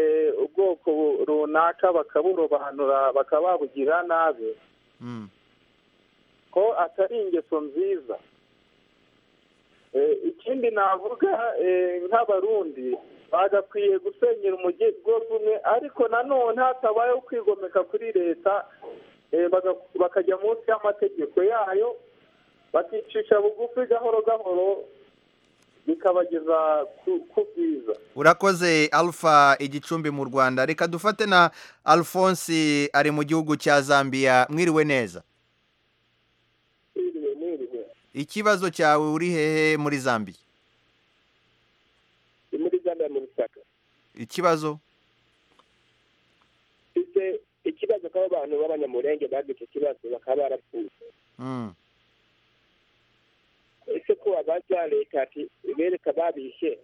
ubwoko runaka bakaburobanura bakababugira nabi. ko atari ingeso nziza. Ikindi navuga nk'abarundi bagakwiye gusenyera umugozi umwe, ariko nanone hatabayeho kwigomeka kuri leta, bakajya munsi y'amategeko yayo, bakicisha bugufi gahoro gahoro, bikabageza ku bwiza. Urakoze Alpha Igicumbi mu Rwanda. Reka dufate na Alphonse ari mu gihugu cya Zambia. Mwiriwe neza. Mwiriwe mwiriwe. Ikibazo cyawe uri hehe muri Zambia? Muri Zambia mu Lusaka. Ikibazo? Ise ikibazo k'abo bantu b'abanyamurenge bagize ikibazo bakaba barapfuye. Mm. Ese ko abaza leta ati bereka babishe,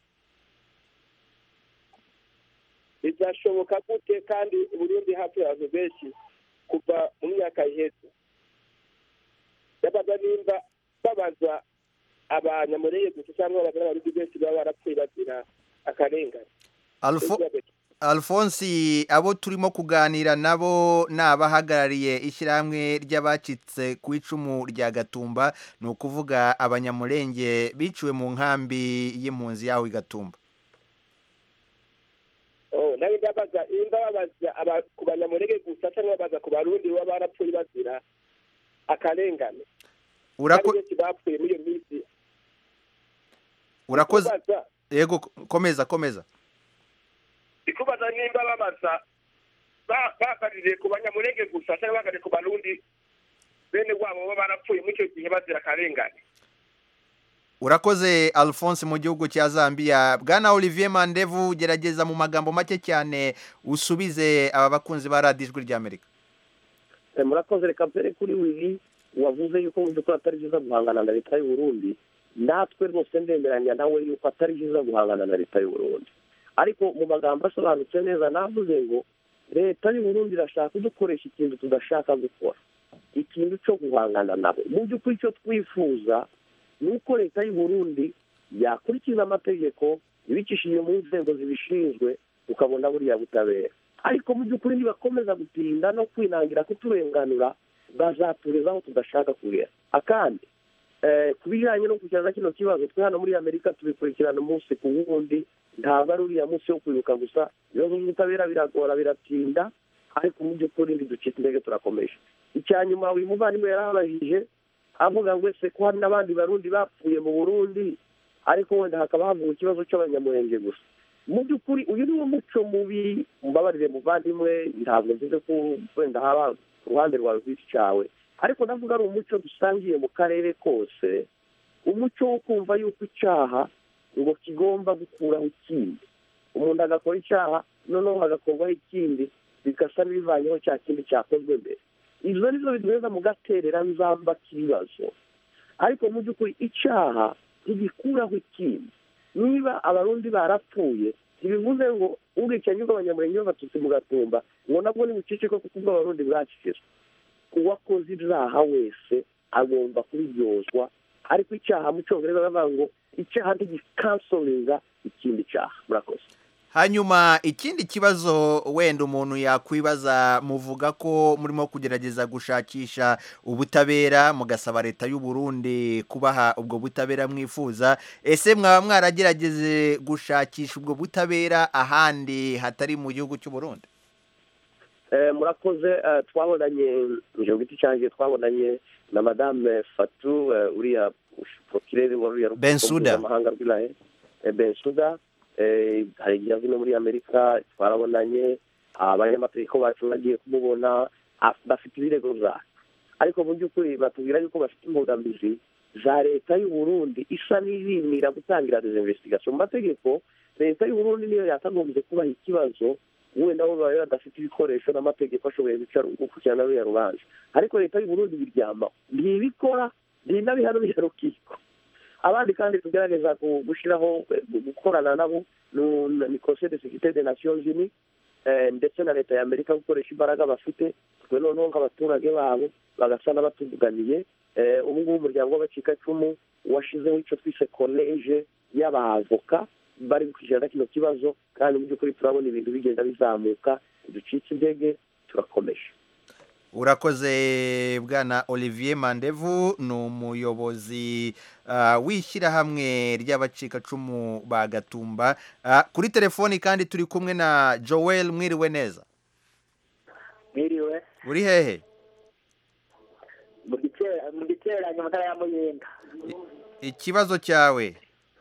bizashoboka gute kandi Burundi hafi yazo benshi kuva mu myaka iheze? Yabaga nimba babaza abanyamurenge gusa cyangwa abagana abarundi benshi baba barapfuye bazira akarengane. Alfo Alphonse, abo turimo kuganira nabo nabahagarariye ishyirahamwe ry'abacitse ku icumu rya Gatumba, ni ukuvuga abanyamurenge biciwe mu nkambi y'impunzi yaho i Gatumba. Oh, nawe ndabaza imba babaza ku banyamurenge gusa cyangwa babaza ku barundi baba barapfuye bazira akarengane. Urakoze bapfuye muri iyo minsi. Urakoze. Yego, komeza komeza. Ikubaza nimba babaza bakarire ku banyamurenge gusa cyangwa bakarire ku barundi bene wabo baba barapfuye muri icyo gihe bazira akarengane. Urakoze Alphonse mu gihugu cya Zambia. Bwana Olivier Mandevu, gerageza mu magambo make cyane usubize aba bakunzi ba Radio Ijwi ry'Amerika. Murakoze. Reka mbere kuri wibi wavuze yuko mu by'ukuri atari byiza guhangana na leta y'u Burundi, natwe rwose ndemeranya nawe yuko atari byiza guhangana na leta y'u Burundi, ariko mu magambo asobanutse neza navuze ngo leta y'u Burundi irashaka kudukoresha ikintu tudashaka gukora, ikintu cyo guhangana nabo. Mu by'ukuri icyo twifuza ni uko leta y'u Burundi yakurikiza amategeko ibicishije mu nzego zibishinzwe, ukabona buriya butabera. Ariko mu by'ukuri nibakomeza gutinda no kwinangira kuturenganura, bazatureza aho tudashaka kugera. Akandi ku bijyanye no gukurikirana kino kibazo, twe hano muri Amerika tubikurikirana umunsi ku wundi, ntabwo ari uriya munsi wo kwibuka gusa. Ibibazo by'ubutabera biragora biratinda, ariko mu by'ukuri ntiducika intege, turakomeje. Icya nyuma uyu muvandimwe yarabajije avuga ngo ese ko hari n'abandi barundi bapfuye mu Burundi, ariko wenda hakaba havuga ikibazo cy'abanyamurenge gusa. Mu by'ukuri uyu ni umuco mubi, mbabarire muvandimwe, ntabwo nzize ko wenda haba ku ruhande rwawe rw'iki cyawe, ariko navuga ari umuco dusangiye mu karere kose, umuco wo kumva yuko icyaha ngo kigomba gukuraho ikindi. Umuntu agakora icyaha noneho hagakorwaho ikindi, bigasa n'ibivanyeho cya kindi cyakozwe mbere. Ibyo nizo biduheza mu gaterera nzamba k'ibibazo, ariko mu by'ukuri icyaha ntigikuraho ikindi. Niba abarundi barapfuye, ntibivuze ngo ubwicanyi bw'abanyamurenge b'abatutsi mu Gatumba ngo nabwo ni bucece ko kuko bw'abarundi bwacishijwe. Uwakoze ibyaha wese agomba kubiryozwa, ariko icyaha mu cyongereza bavuga ngo icyaha ntigikansoringa ikindi cyaha. Murakoze. Hanyuma ikindi kibazo wenda umuntu yakwibaza, muvuga ko murimo kugerageza gushakisha ubutabera, mugasaba leta y'u Burundi kubaha ubwo butabera mwifuza. Ese mwaba mwaragerageze gushakisha ubwo butabera ahandi hatari mu gihugu cy'u Burundi? Eh, murakoze. Uh, twabonanye mu giti cyanjye twabonanye na Madame Fatou uh, uriya procureur wa uriya Bensouda mahanga rw'Ilahe eh, Bensouda eh hari igihe no muri Amerika twarabonanye, abanyamategeko bacu bagiye kumubona, bafite ibirego bya, ariko mu by'ukuri batubwira yuko bafite imbogamizi za leta y'u Burundi isa n'ibimira gutangira des investigations. Mu mategeko leta y'u Burundi niyo yatagombye kubaha ikibazo, wenda bo baba badafite ibikoresho n'amategeko ashoboye gukurikirana ruriya rubanza, ariko leta y'u Burundi biryama ntibikora, ntinabihano biharukiko. Abandi kandi tugerageza gushyiraho gukorana nabo ni Conseil de Sécurité des Nations Unies ndetse na leta ya Amerika, gukoresha imbaraga bafite, twe noneho nk'abaturage babo bagasa n'abatuvuganiye. Ubu ngubu umuryango w'abacikacumu washizeho icyo twise college y'abavoka bari gukurikirana kino kibazo, kandi mu by'ukuri turabona ibintu bigenda bizamuka, ducitse intege, turakomeje. urakoze bwana Olivier Mandevu ni umuyobozi uh, w'ishyirahamwe ry'abacikacumu ba Gatumba. Uh, kuri telefoni kandi turi kumwe na Joel. Mwiriwe neza? Mwiriwe. Uri hehe? Mu giteranye mu ntara ya Muyinga. Ikibazo cyawe?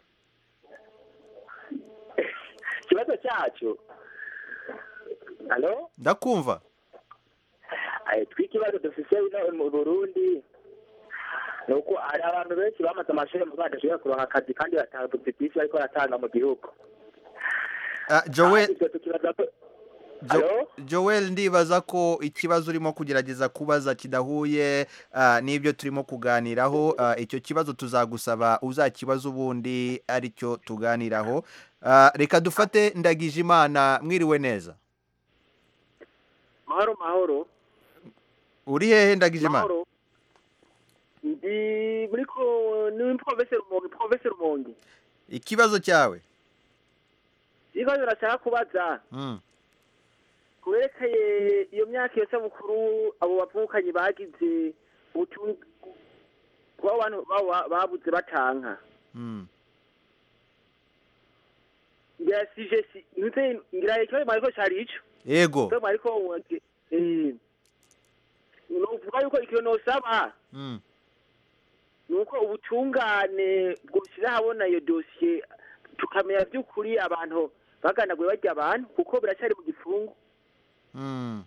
Ikibazo cyacu. Halo? Ndakumva. Aye, twikibazo dufise ino mu Burundi. Nuko ari abantu benshi bamaze amashuri mu Rwanda ashobora kuronka akazi kandi batanga byinshi ariko aratanga mu gihugu. Uh, Joel Jo, Joel ndibaza ko ikibazo urimo kugerageza kubaza kidahuye uh, n'ibyo turimo kuganiraho. Uh, icyo kibazo tuzagusaba uzakibaza ubundi aricyo tuganiraho. Uh, reka dufate Ndagijimana. Mwiriwe neza? Mahoro mahoro. Uri hehe Ndagijimana? Mahoro. Ndi muri ko ni professor Rumonge, professor Rumonge. Ikibazo cyawe? Ikibazo nashaka kubaza. Mm. Kurekeye iyo myaka yose mukuru abo bavukanye bagize ubutumwa abantu babuze batanka. Mm. Ngira sije si nute ngira icyo mariko cyari ico. Yego. So mariko eh no vuga yuko ikiyo no saba. Mm. Nuko ubutungane bwoshyira habona iyo dossier tukamenya by'ukuri abantu baganaguye bajya abantu kuko biracyari mu gifungu. Mm.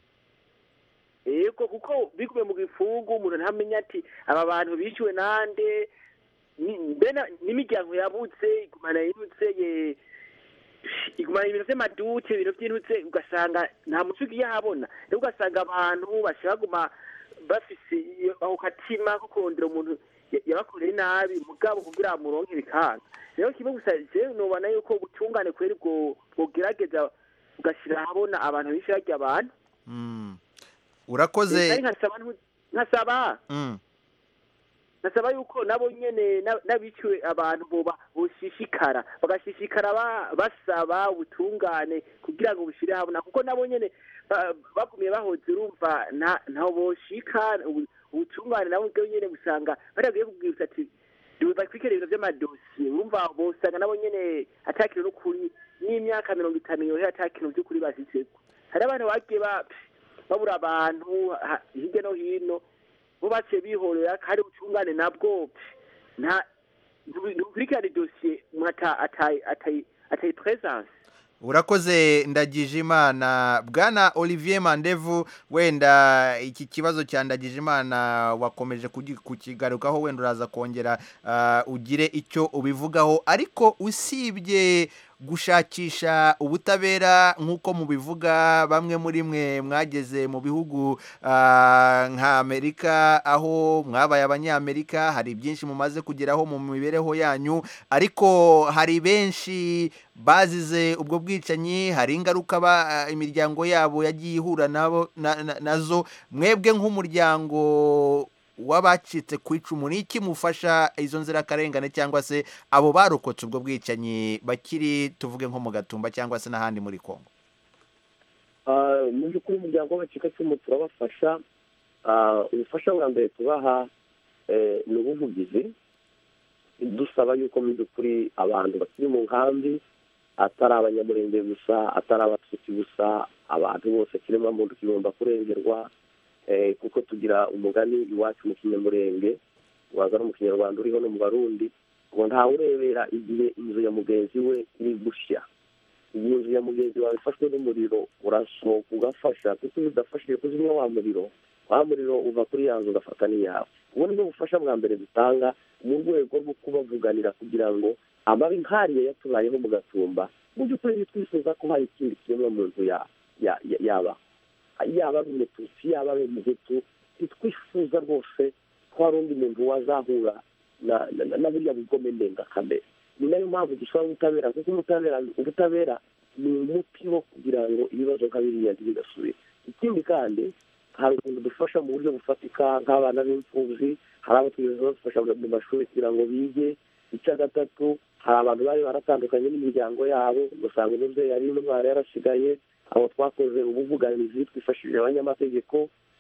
Ego kuko bikume mu gifungu umuntu ntamenya ati aba bantu biciwe nande mbena n'imiryango yabuze igumana yinutse ye igumana ibintu by'amadute ibintu by'inutse ugasanga nta mucugi yahabona rero ugasanga abantu bashaguma bafise aho katima ko kurondera umuntu yabakoreye nabi mugabo kugira muronke bikanga rero kimwe gusa je nobana yuko ubutungane kweri bwo bwogerageza ugashira habona abantu bishajya abantu. Mm. Urakoze. Nkasaba Mm. nasaba yuko nabo nyene nabiciwe abantu boba boshishikara bagashishikara basaba ubutungane kugira ngo bushire habona kuko nabo nyene bagumiye bahoze urumva ntaho boshika ubutungane nabo bwo nyene busanga baragiye kubwira ati duba kwikere ibintu by'amadosiye urumva bosanga nabo nyene atakira no kuri n'imyaka mirongo itanu yohe atakira by'ukuri basitseko hari abantu bagiye babura abantu hirya no hino bo bace bihorera kandi ubutungane nabwo nta dukurikirana dosiye mwata atayi atayi atayi presence. Urakoze Ndagijimana. Bwana Olivier Mandevu, wenda iki kibazo cya Ndagijimana wakomeje kukigarukaho, wenda uraza kongera uh, ugire icyo ubivugaho, ariko usibye gushakisha ubutabera nk'uko mubivuga bamwe muri mwe mwageze mu bihugu uh, nka Amerika aho mwabaye abanyamerika, hari byinshi mumaze kugeraho mu mibereho yanyu, ariko hari benshi bazize ubwo bwicanyi, hari ingaruka ba uh, imiryango yabo yagiye ihura nabo na, na, nazo. Mwebwe nk'umuryango wabacitse ku icumu niki mufasha izo nzirakarengane cyangwa se abo barokotse ubwo bwicanyi bakiri tuvuge nko mu Gatumba cyangwa se n'ahandi muri Kongo? Uh, mu by'ukuri umuryango w'abacikacumu turabafasha. Uh, ubufasha bwa mbere tubaha eh, ni ubuvugizi, dusaba yuko mu by'ukuri abantu bakiri mu nkambi atari abanyamurenge gusa, atari abatutsi gusa, abantu bose kirema muntu kigomba kurengerwa. Eh, kuko tugira umugani iwacu mu kinyamurenge waza no mu kinyarwanda uriho no mu Barundi ngo nta urebera igihe inzu ya mugenzi we iri gushya. Igihe inzu ya mugenzi wawe ifashwe n'umuriro urasohoka ugafasha, kuko iyo udafashije kuzimya wa muriro wa muriro uva kuri ya nzu ugafata n'iyawe. Ubu ni bwo bufasha bwa mbere dutanga mu rwego rwo kubavuganira kugira ngo amabi nkariya yatubayeho mu Gatumba mu by'ukuri twifuza ko hari ikindi kiremwa muntu ya yaba yaba ari umututsi yaba ari umuhutu, twifuza rwose ko hari undi muntu wazahura na buriya bugome ndengakamere. Ni nayo mpamvu dusaba ubutabera, kuko ubutabera ubutabera ni umuti wo kugira ngo ibibazo nka biriya ntibigasubire. Ikindi kandi hari ukuntu dufasha mu buryo bufatika nk'abana b'imfubyi, hari abo tugeze badufasha mu mashuri kugira ngo bige. Icya gatatu, hari abantu bari baratandukanye n'imiryango yabo, ugasanga umubyeyi ari n'umwana yarasigaye, abo twakoze ubuvuganizi twifashishije abanyamategeko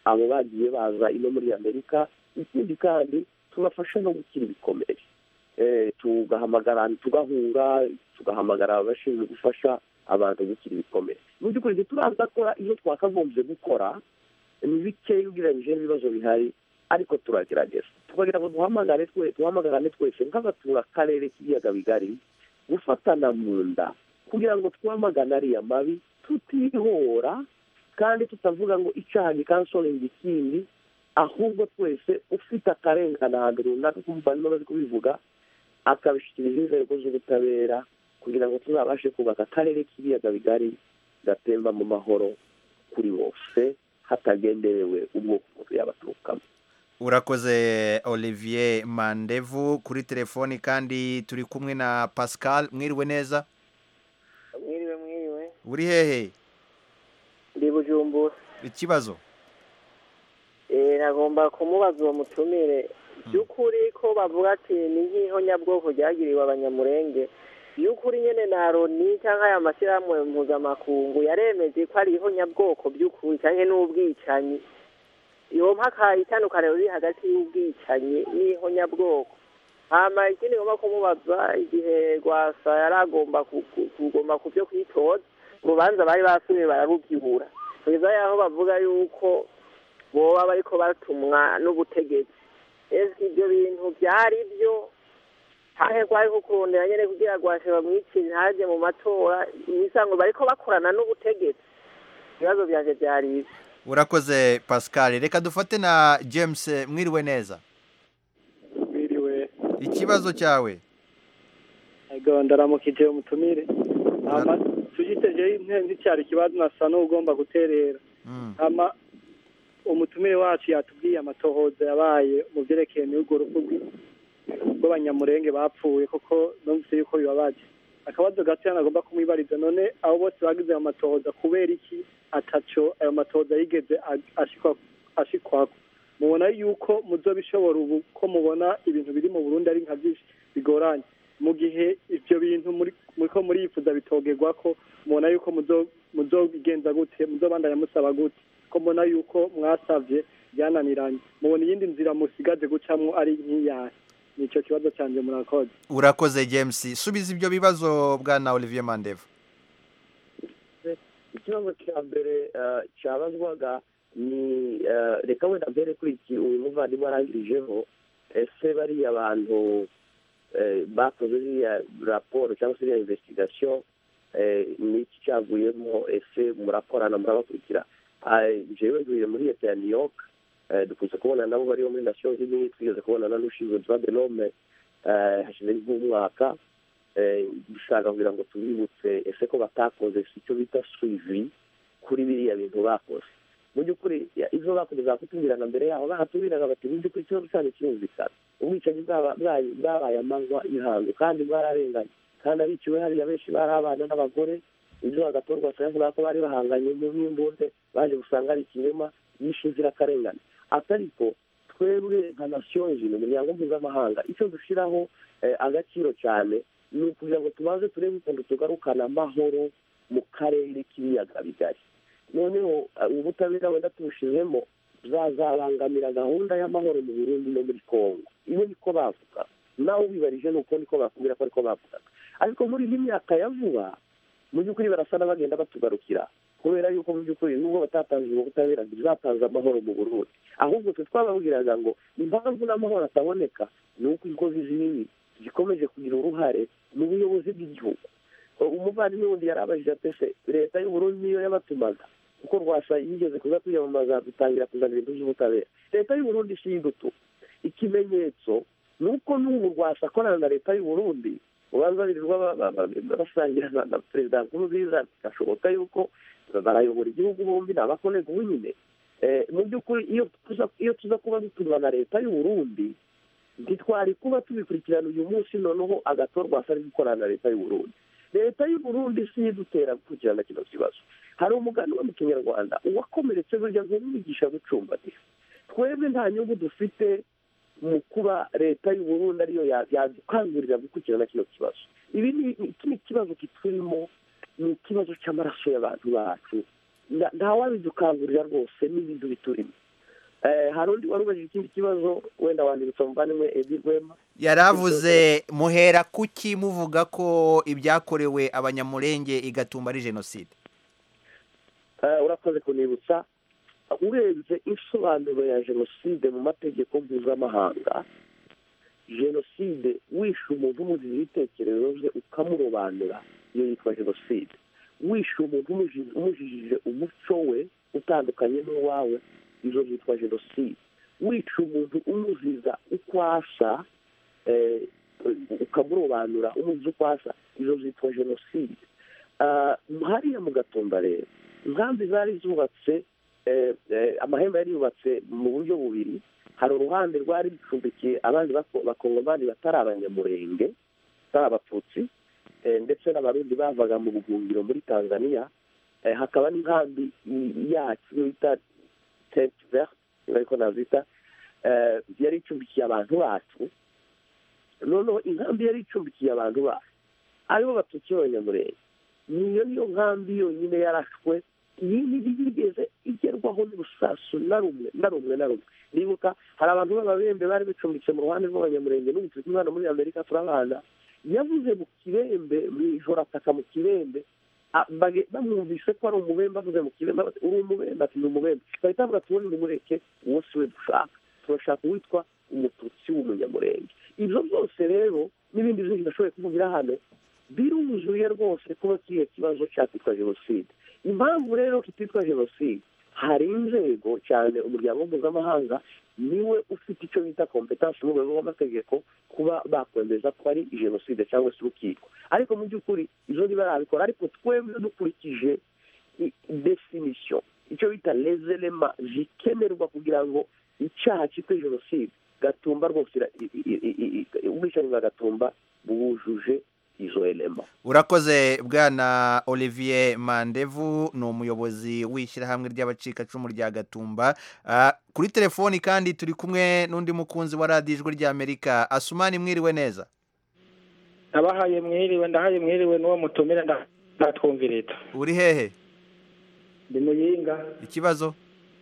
abo bagiye baza ino muri amerika. Ikindi kandi tubafasha no gukira ibikomere, tugahamagara tugahura tugahamagara abashinzwe gufasha abantu gukira ibikomere. Mu by'ukuri ntiturazakora iyo twakagombye gukora, ni bikeya ugereranyije n'ibibazo bihari, ariko turagerageza tukagira ngo duhamagare twe duhamagarane twese nk'abatura akarere k'ibiyaga bigari gufatana mu nda kugira ngo twamagane ariya mabi, tutihora kandi tutavuga ngo icyaha gikansoringa ikindi, ahubwo twese ufite akarengane ahantu runaka kumva niba bari kubivuga akabishyikiriza inzego z'ubutabera kugira ngo tuzabashe kubaka akarere k'ibiyaga bigari gatemba mu mahoro kuri bose hatagenderewe ubwoko umuntu yabaturukamo. Urakoze Olivier Mandevu. Kuri telefoni kandi turi kumwe na Pascal. Mwiriwe neza? Mwiriwe mwiriwe. Uri hehe? Ndi Bujumbura. Ikibazo? Eh nagomba kumubaza uwo mutumire by'ukuri ko bavuga ati ni nk'ihonyabwoko ryagiriwe abanyamurenge, by'ukuri nyene na Loni cyangwa aya mashyirahamwe mpuzamakungu yaremeje ko ari ihonyabwoko by'ukuri cyangwa n'ubwicanyi, iyo mpaka itandukaniro riri hagati y'ubwicanyi n'ihonyabwoko. Hama ikindi ngomba kumubaza, igihe Rwasa yaragomba kugomba ku byo kwitoza urubanza bari basubiye bararubyibura kugeza yaho bavuga yuko boba bariko batumwa n'ubutegetsi. Ese ibyo bintu byari byo hahe kwari kukurondera nyene kugira Rwasa bamwicire ntaje mu matora, imisango bariko bakorana n'ubutegetsi? Ibibazo byanje byari ibi. Urakoze Pascal. Reka dufate na James. Mwiriwe neza? Mwiriwe. Ikibazo cyawe? Ego ndaramukije umutumire. Ama tujiteje intenge cyari kibazo nasa n'ugomba guterera. Ama umutumire wacu yatubwiye amatohoza yabaye mu byerekeye n'urwo rupfu rw'abanyamurenge bapfuye, koko numvise yuko bibabaje. Akabazo gato yanagomba kumwibariza, none abo bose bagize amatohoza kubera iki ataco ayo matohoza yigeze ashikwa ashikwako? Mubona yuko muzobishobora ubu ko mubona ibintu biri mu Burundi ari nka byinshi bigoranye, mu gihe ivyo bintu muri ko muri yifuza bitogerwa ko mubona yuko muzo muzobigenza gute, muzobandanya musaba gute ko mbona yuko mwasavye byananiranye? Mubona iyindi nzira musigaje gucamwo ari nk'iyahe? Nico kibazo cyanje. Murakoze. Urakoze James. Subiza ibyo bibazo bwana Olivier Mandevu. Ikibazo cya mbere cyabazwaga ni reka wenda mbere kuri iki uyu muvandimwe arangirijeho, ese bariya abantu bakoze iriya raporo cyangwa se iriya investigation n'iki cyaguyemo, ese murakorana murabakurikira? jewe ntuye muri leta ya New York, dukunze kubona nabo bariho muri Nations Unies, twigeze kubonana n'ushinzwe droit de l'homme hashize nk'umwaka, dushaka kugira ngo tubibutse ese ko batakoze icyo bita suivi kuri biriya bintu bakoze. Mu by'ukuri izo bakoze zakutubwirana mbere yaho bahatubwiraga bati mu by'ukuri ikibazo cyane kirumvikana, ubwicanyi bwabaye amanywa y'ihangu kandi bwararenganye, kandi abiciwe hariya benshi bari abana n'abagore. Ibyo agatorwa sayavuga ko bari bahanganye mu bimbunde, baje gusanga ari ikinyoma, yishe inzirakarengane. Atariko twebwe nka Nations Unies, umuryango mpuzamahanga, icyo dushiraho agaciro cyane ni ukugira ngo tubanze turebe ukuntu tugarukana amahoro mu karere k'ibiyaga bigari. Noneho ubutabera wenda tubushizemo zazabangamira gahunda y'amahoro mu Burundi no muri Kongo. Iyo niko bavuga, nawe bibarije nuko niko bakubwira ko ariko bavuga. Ariko muri iyi myaka ya vuba mu by'ukuri barasa n'abagenda batugarukira, kubera yuko mu by'ukuri nubwo batatanze ubutabera bizatanze amahoro mu Burundi. Ahubwo twe twababwiraga ngo impamvu n'amahoro ataboneka ni uko inkozi z'ibibi zikomeje kugira uruhare mu buyobozi bw'igihugu. Umuvandimwe wundi yarabajije atese leta y'u Burundi niyo yabatumaga, kuko Rwasa yigeze kuza kwiyamamaza dutangira kuzana ibintu by'ubutabera. Leta y'u Burundi si idutu. Ikimenyetso ni uko n'ubu Rwasa akorana na leta y'u Burundi, ubanza birirwa basangira na perezida Nkurunziza, gashoboka yuko barayobora igihugu bombi n'abakolego nyine. Mu by'ukuri iyo tuza kuba dutumwa na leta y'u Burundi, ntitwari kuba tubikurikirana uyu munsi noneho agatorwa asa ari gukorana na leta y'u Burundi. Leta y'u Burundi si idutera gukurikirana kino kibazo. Hari umugani wo mu Kinyarwanda, uwakomeretse burya nk'umwigisha gucumbagira. Twebwe nta nyungu dufite mu kuba leta y'u Burundi ariyo yadukangurira gukurikirana kino kibazo. Ibi ni ikibazo kiturimo, ni ikibazo cy'amaraso y'abantu bacu. Nta wabidukangurira rwose n'ibintu biturimo. hari undi wari ubajije ikindi kibazo wenda wandibutsa umuvandimwe Edi Rwema yaravuze muhera kuki muvuga ko ibyakorewe abanyamurenge igatumba ari jenoside. Urakoze kunibutsa urebye insobanuro ya jenoside mu mategeko mpuzamahanga, jenoside wishe umuntu umuziza ibitekerezo bye ukamurobanura iyo yitwa jenoside. Wishe umuntu umujijije umuco we utandukanye n'uwawe, izo zitwa jenoside. Wica umuntu umuziza uko asa ukamurobanura umuziza uko asa, izo zitwa jenoside. Hariya mu Gatumba rero inkambi zari zubatse, amahema yari yubatse mu buryo bubiri. Hari uruhande rwari rucumbikiye abandi bakongomani batari abanyamurenge, batari abatutsi, ndetse n'abarundi bavaga mu buhungiro muri Tanzania. Hakaba n'inkambi yacu bita tente verte, ariko nazita yari icumbikiye abantu bacu. Noneho inkambi yari icumbikiye abantu bacu aribo batutsi b'abanyamurenge, niyo niyo nkambi yonyine yarashwe ntiyigeze igerwaho n'urusasu na rumwe na rumwe na rumwe. Nibuka hari abantu b'ababembe bari bicumbitse mu ruhande rw'abanyamurenge, n'ubu turi kumwana muri Amerika turabana, yavuze mu Kibembe mu ijoro, ataka mu Kibembe, bamwumvise ko ari umubembe, avuze mu Kibembe uri umubembe, ati ni umubembe. Bahita bavuga ati ni mureke uwo si we dushaka, turashaka uwitwa umututsi w'umunyamurenge. Ibyo byose rero n'ibindi byinshi ndashoboye kuvugira hano biruzuye rwose kuba kiriya kibazo cyatwitwa jenoside. Impamvu rero kititwa jenoside, hari inzego cyane umuryango mpuzamahanga niwe ufite icyo bita kompetansi mu rwego rw'amategeko kuba bakwemeza ko ari jenoside cyangwa se urukiko. Ariko mu by'ukuri izo ntibarabikora, ariko twebwe dukurikije definisiyo, icyo bita les éléments zikenerwa kugira ngo icyaha cyitwa jenoside, Gatumba rwose ubwicanyi bwa Gatumba bwujuje izo elema. Urakoze bwana Olivier Mandevu, ni umuyobozi w'ishyirahamwe ry'abacikacumu rya Gatumba. Uh, kuri telefoni kandi turi kumwe n'undi mukunzi wa radiyo Ijwi ry'Amerika. Asumani, mwiriwe neza? Abahaye mwiriwe, ndahaye mwiriwe n'uwo mutumire ndatwumvirita. Uri hehe? Ndi Muyinga. Ikibazo?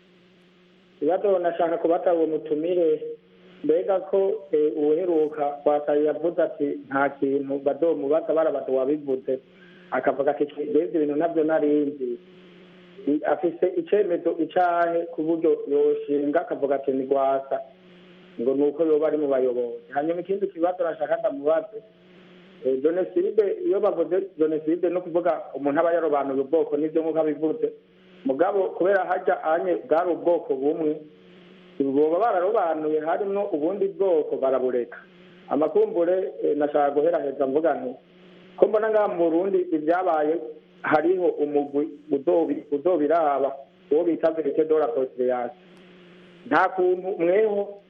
Ikibazo nashaka kubata uwo mutumire, mbega ko uheruka kwataye yavuze ati nta kintu bazomubaza barabatu wabivuze, akavuga ati beze ibintu nabyo narinzi, afise icemezo icahe ku buryo yoshinga akavuga ati ni Rwasa ngo nuko yoba ari mu bayobozi. Hanyuma ikindi kibazo nashaka ndamubaze, jenoside iyo bavuze jenoside no kuvuga umuntu aba yarobanuye ubwoko n'ibyo nk'uko abivuze, mugabo kubera hajya anye bwari ubwoko bumwe, boba bararobanuye harimo ubundi bwoko barabureka. Amakumbure nashaka guheraheza mvuga nti ko mbona ngaha mu Burundi ibyabaye hariho umugwi uzobiraba uwo bita verite de la conciliation. Nta kuntu mweho.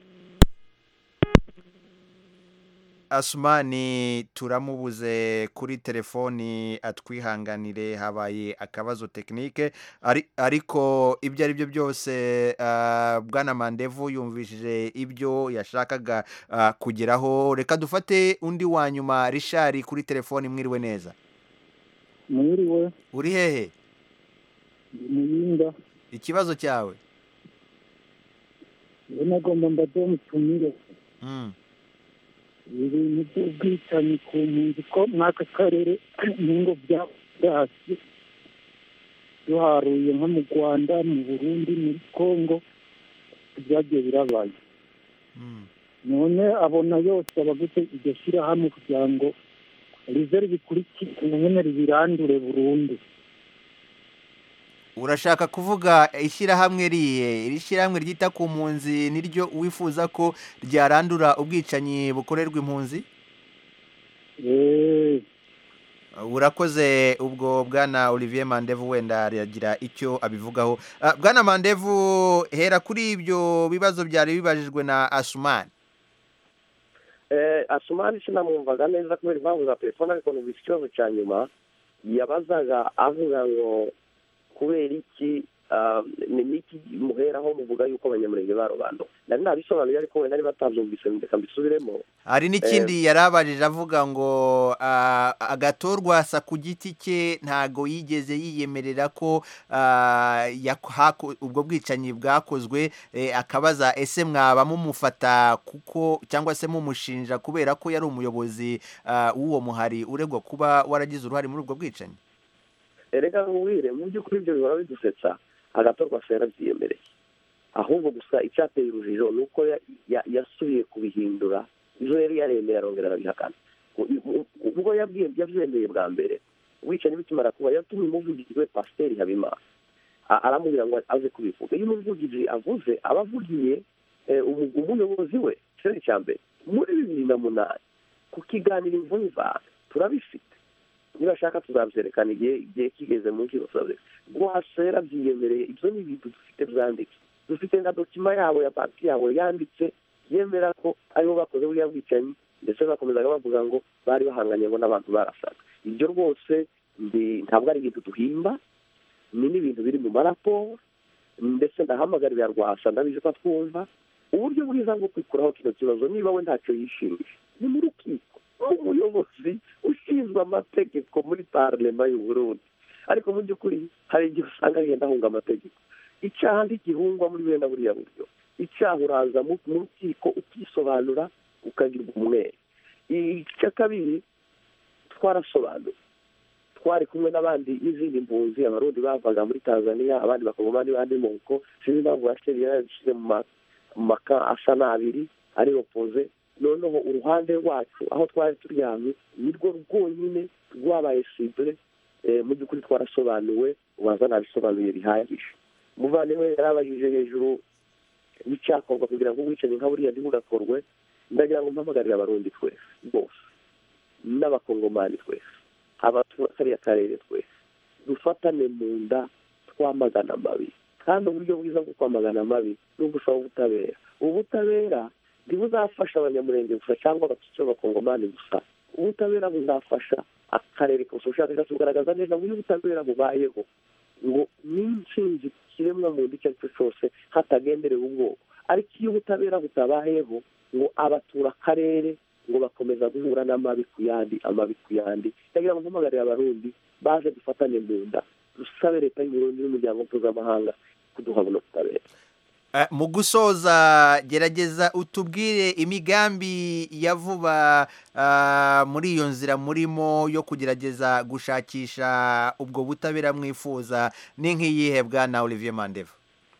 Asumani turamubuze kuri telefoni, atwihanganire, habaye akabazo tekinike, ari ariko ibyo ari byo byose uh, bwana Mandevu yumvishije ibyo yashakaga uh, kugeraho. Reka dufate undi wa nyuma, Richard kuri telefoni. Mwiriwe neza? Mwiriwe. Uri hehe? Muyinga. Ikibazo cyawe? Nagomba mbaze mutumire. Mm. ibintu by'ubwicanyi ku mpunzi ko mwaka karere n'ingo byasi duharuye nko mu Rwanda, mu Burundi, muri Kongo, byagiye birabaye. None abona yose abagute iryo shyirahamwe kugira ngo rize ribikurikirane nyine ribirandure burundu. Urashaka kuvuga ishyirahamwe riye, iri shyirahamwe ryita ku mpunzi niryo wifuza ko ryarandura ubwicanyi bukorerwa impunzi? Eh. Urakoze ubwo bwana Olivier Mandevu, wenda yagira icyo abivugaho. Uh, bwana Mandevu, hera kuri ibyo bibazo byari bibajijwe na Asumani. Eh, Asumani sinamwumvaga neza kubera impamvu za telefone, ariko numvise ikibazo cya nyuma yabazaga avuga ngo kubera iki ni niki muheraho muvuga yuko abanyamurenge barobanura nari nabisobanuye ariko wenda niba batabyumvise reka mbisubiremo hari n'ikindi yari abajije avuga ngo agatorwa asa ku giti cye ntago yigeze yiyemerera ko ubwo bwicanyi bwakozwe akabaza ese mwaba mumufata kuko cyangwa se mumushinja kubera ko yari umuyobozi w'uwo muhari uregwa kuba waragize uruhare muri ubwo bwicanyi reka nkubwire mu by'ukuri ibyo bihora bidusetsa agatorwa se yarabyiyemereye ahubwo gusa icyateye urujijo ni uko yasubiye kubihindura izo yari yaremeye arongera arabihakana ubwo yabyemeye bwa mbere wicanyi bikimara kuba yatumye umuvugizi we pasiteri habimana aramubwira ngo aze kubivuga iyo umuvugizi avuze aba avugiye umuyobozi we cyo cya mbere muri bibiri na munani ku kiganiro imvune ivana turabifite niba ashaka tuzabyerekana igihe igihe kigeze mu nkiko tuzabyerekana rwasa yarabyiyemereye ibyo ni ibintu dufite byanditse dufite nka dokima yabo ya banki yabo yanditse yemera ko aribo bakoze buriya bwicanyi ndetse bakomezaga bavuga ngo bari bahanganye ngo n'abantu barasaga ibyo rwose ntabwo ari ibintu duhimba ni n'ibintu biri mu maraporo ndetse ndahamagarira rwasa ndabizi ko twumva uburyo bwiza bwo kwikuraho kino kibazo niba we ntacyo yishimiye ni mu rukiko umuyobozi ushinzwe amategeko muri parlema y'u Burundi ariko mu by'ukuri hari igihe usanga agenda ahunga amategeko icyaha ntigihungwa muri bene buriya buryo icyaha uraza mu rukiko ukisobanura ukagirwa umwere icya kabiri twarasobanuye twari kumwe n'abandi n'izindi mpunzi abarundi bavaga muri Tanzania abandi bakaguma n'abandi moko sinzi impamvu bashyiriye yarabishyize mu maka asa n'abiri ari opoze noneho uruhande rwacu aho twari turyamye nirwo rwonyine rwabaye sibure mu by'ukuri twarasobanuwe ubanza nabisobanuye bihagije umuvandimwe yarabajije hejuru y'icyakorwa kugira ngo ubwicanyi nka buriya ntibugakorwe ndagira ngo mpamagarire abarundi twese bose n'abakongomani twese abatura kariya karere twese dufatane mu nda twamagana amabi kandi uburyo bwiza bwo kwamagana amabi ni ugusaba ubutabera ubutabera ntibuzafasha abanyamurenge gusa cyangwa abacice b'abakongomani gusa ubutabera buzafasha akarere kose ubushakashatsi bugaragaza neza ngo iyo ubutabera bubayeho ngo n'intsinzi ku kiremwa muntu icyo ari cyo cyose hatagenderewe ubwoko ariko iyo ubutabera butabayeho ngo abatura akarere ngo bakomeza guhura n'amabi ku yandi amabi ku yandi ndagira ngo mpamagarire abarundi baje dufatane mu nda dusabe leta y'u Burundi n'umuryango mpuzamahanga kuduha buno butabera mu gusoza gerageza utubwire imigambi ya vuba muri iyo nzira murimo yo kugerageza gushakisha ubwo butabera mwifuza ni nk'iyihe bwana Olivier Mandevu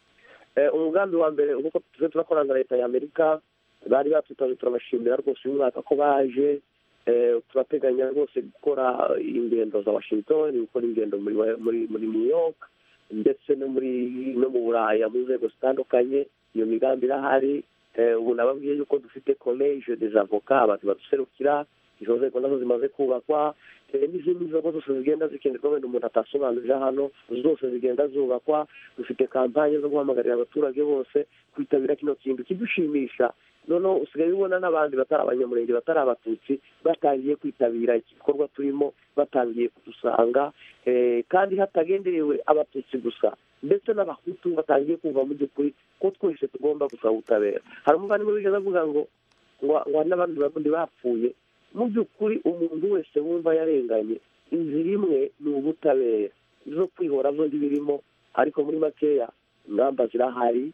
umugambi wa mbere uko tuze turakorana na leta y'Amerika bari batwitaje turabashimira rwose uyu mwaka ko baje turateganya rwose gukora ingendo za Washington gukora ingendo muri muri New York ndetse no muri no mu Buraya mu nzego zitandukanye iyo migambi irahari ubu nababwiye yuko dufite college des avocats abantu baduserukira izo nzego nazo zimaze kubakwa n'izindi nzego zose zigenda zikenerwa wenda umuntu atasobanurira hano zose zigenda zubakwa dufite kampanye zo guhamagarira abaturage bose kwitabira kino kintu kidushimisha noneho usigaye ubona n'abandi batari abanyamurenge batari abatutsi batangiye kwitabira igikorwa turimo batangiye kudusanga kandi hatagenderewe abatutsi gusa ndetse n'abahutu batangiye kumva mu by'ukuri ko twese tugomba gusaba ubutabera hari umuvandimwe wigeze avuga ngo ngo n'abandi barundi bapfuye mu by'ukuri umuntu wese wumva yarenganye inzira imwe ni ubutabera zo kwihora zo ntibirimo ariko muri makeya ingamba zirahari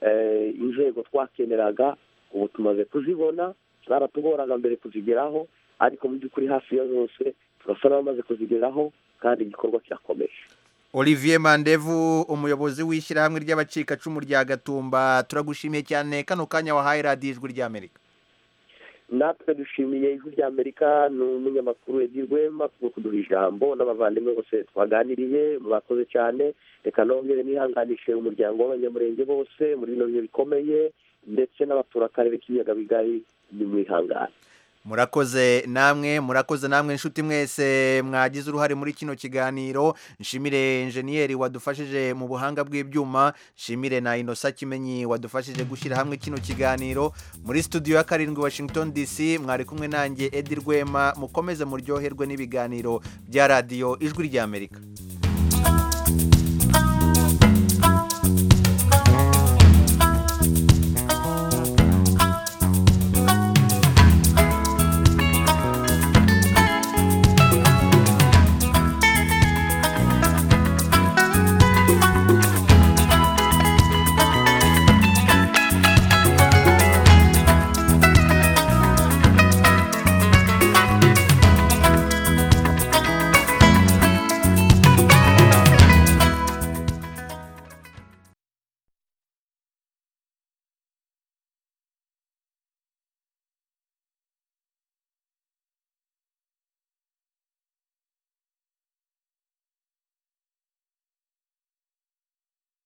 inzego twakeneraga ubu tumaze kuzibona zaratugoraga mbere kuzigeraho ariko mu by'ukuri hafi ya zose turasa n'abamaze kuzigeraho kandi igikorwa kirakomeje Olivier Mandevu umuyobozi w'ishyirahamwe ry'abacikacumu rya Gatumba turagushimiye cyane kano kanya wahaye radiyo ijwi ry'Amerika natwe dushimiye ijwi ry'Amerika n'umunyamakuru Edi Rwema kuko kuduha ijambo n'abavandimwe bose twaganiriye bakoze cyane reka nongere nihanganishe umuryango w'abanyamurenge bose muri bino bihe bikomeye ndetse n'abatura akarere k'ibiyaga bigari nimwihangane murakoze namwe murakoze namwe inshuti mwese mwagize uruhare muri kino kiganiro nshimire enjeniyeri wadufashije mu buhanga bw'ibyuma nshimire na Inosa Kimenyi wadufashije gushyira hamwe kino kiganiro muri studio ya karindwi Washington D C mwari kumwe nanjye Edi Rwema mukomeze muryoherwe n'ibiganiro bya radiyo ijwi ry'Amerika.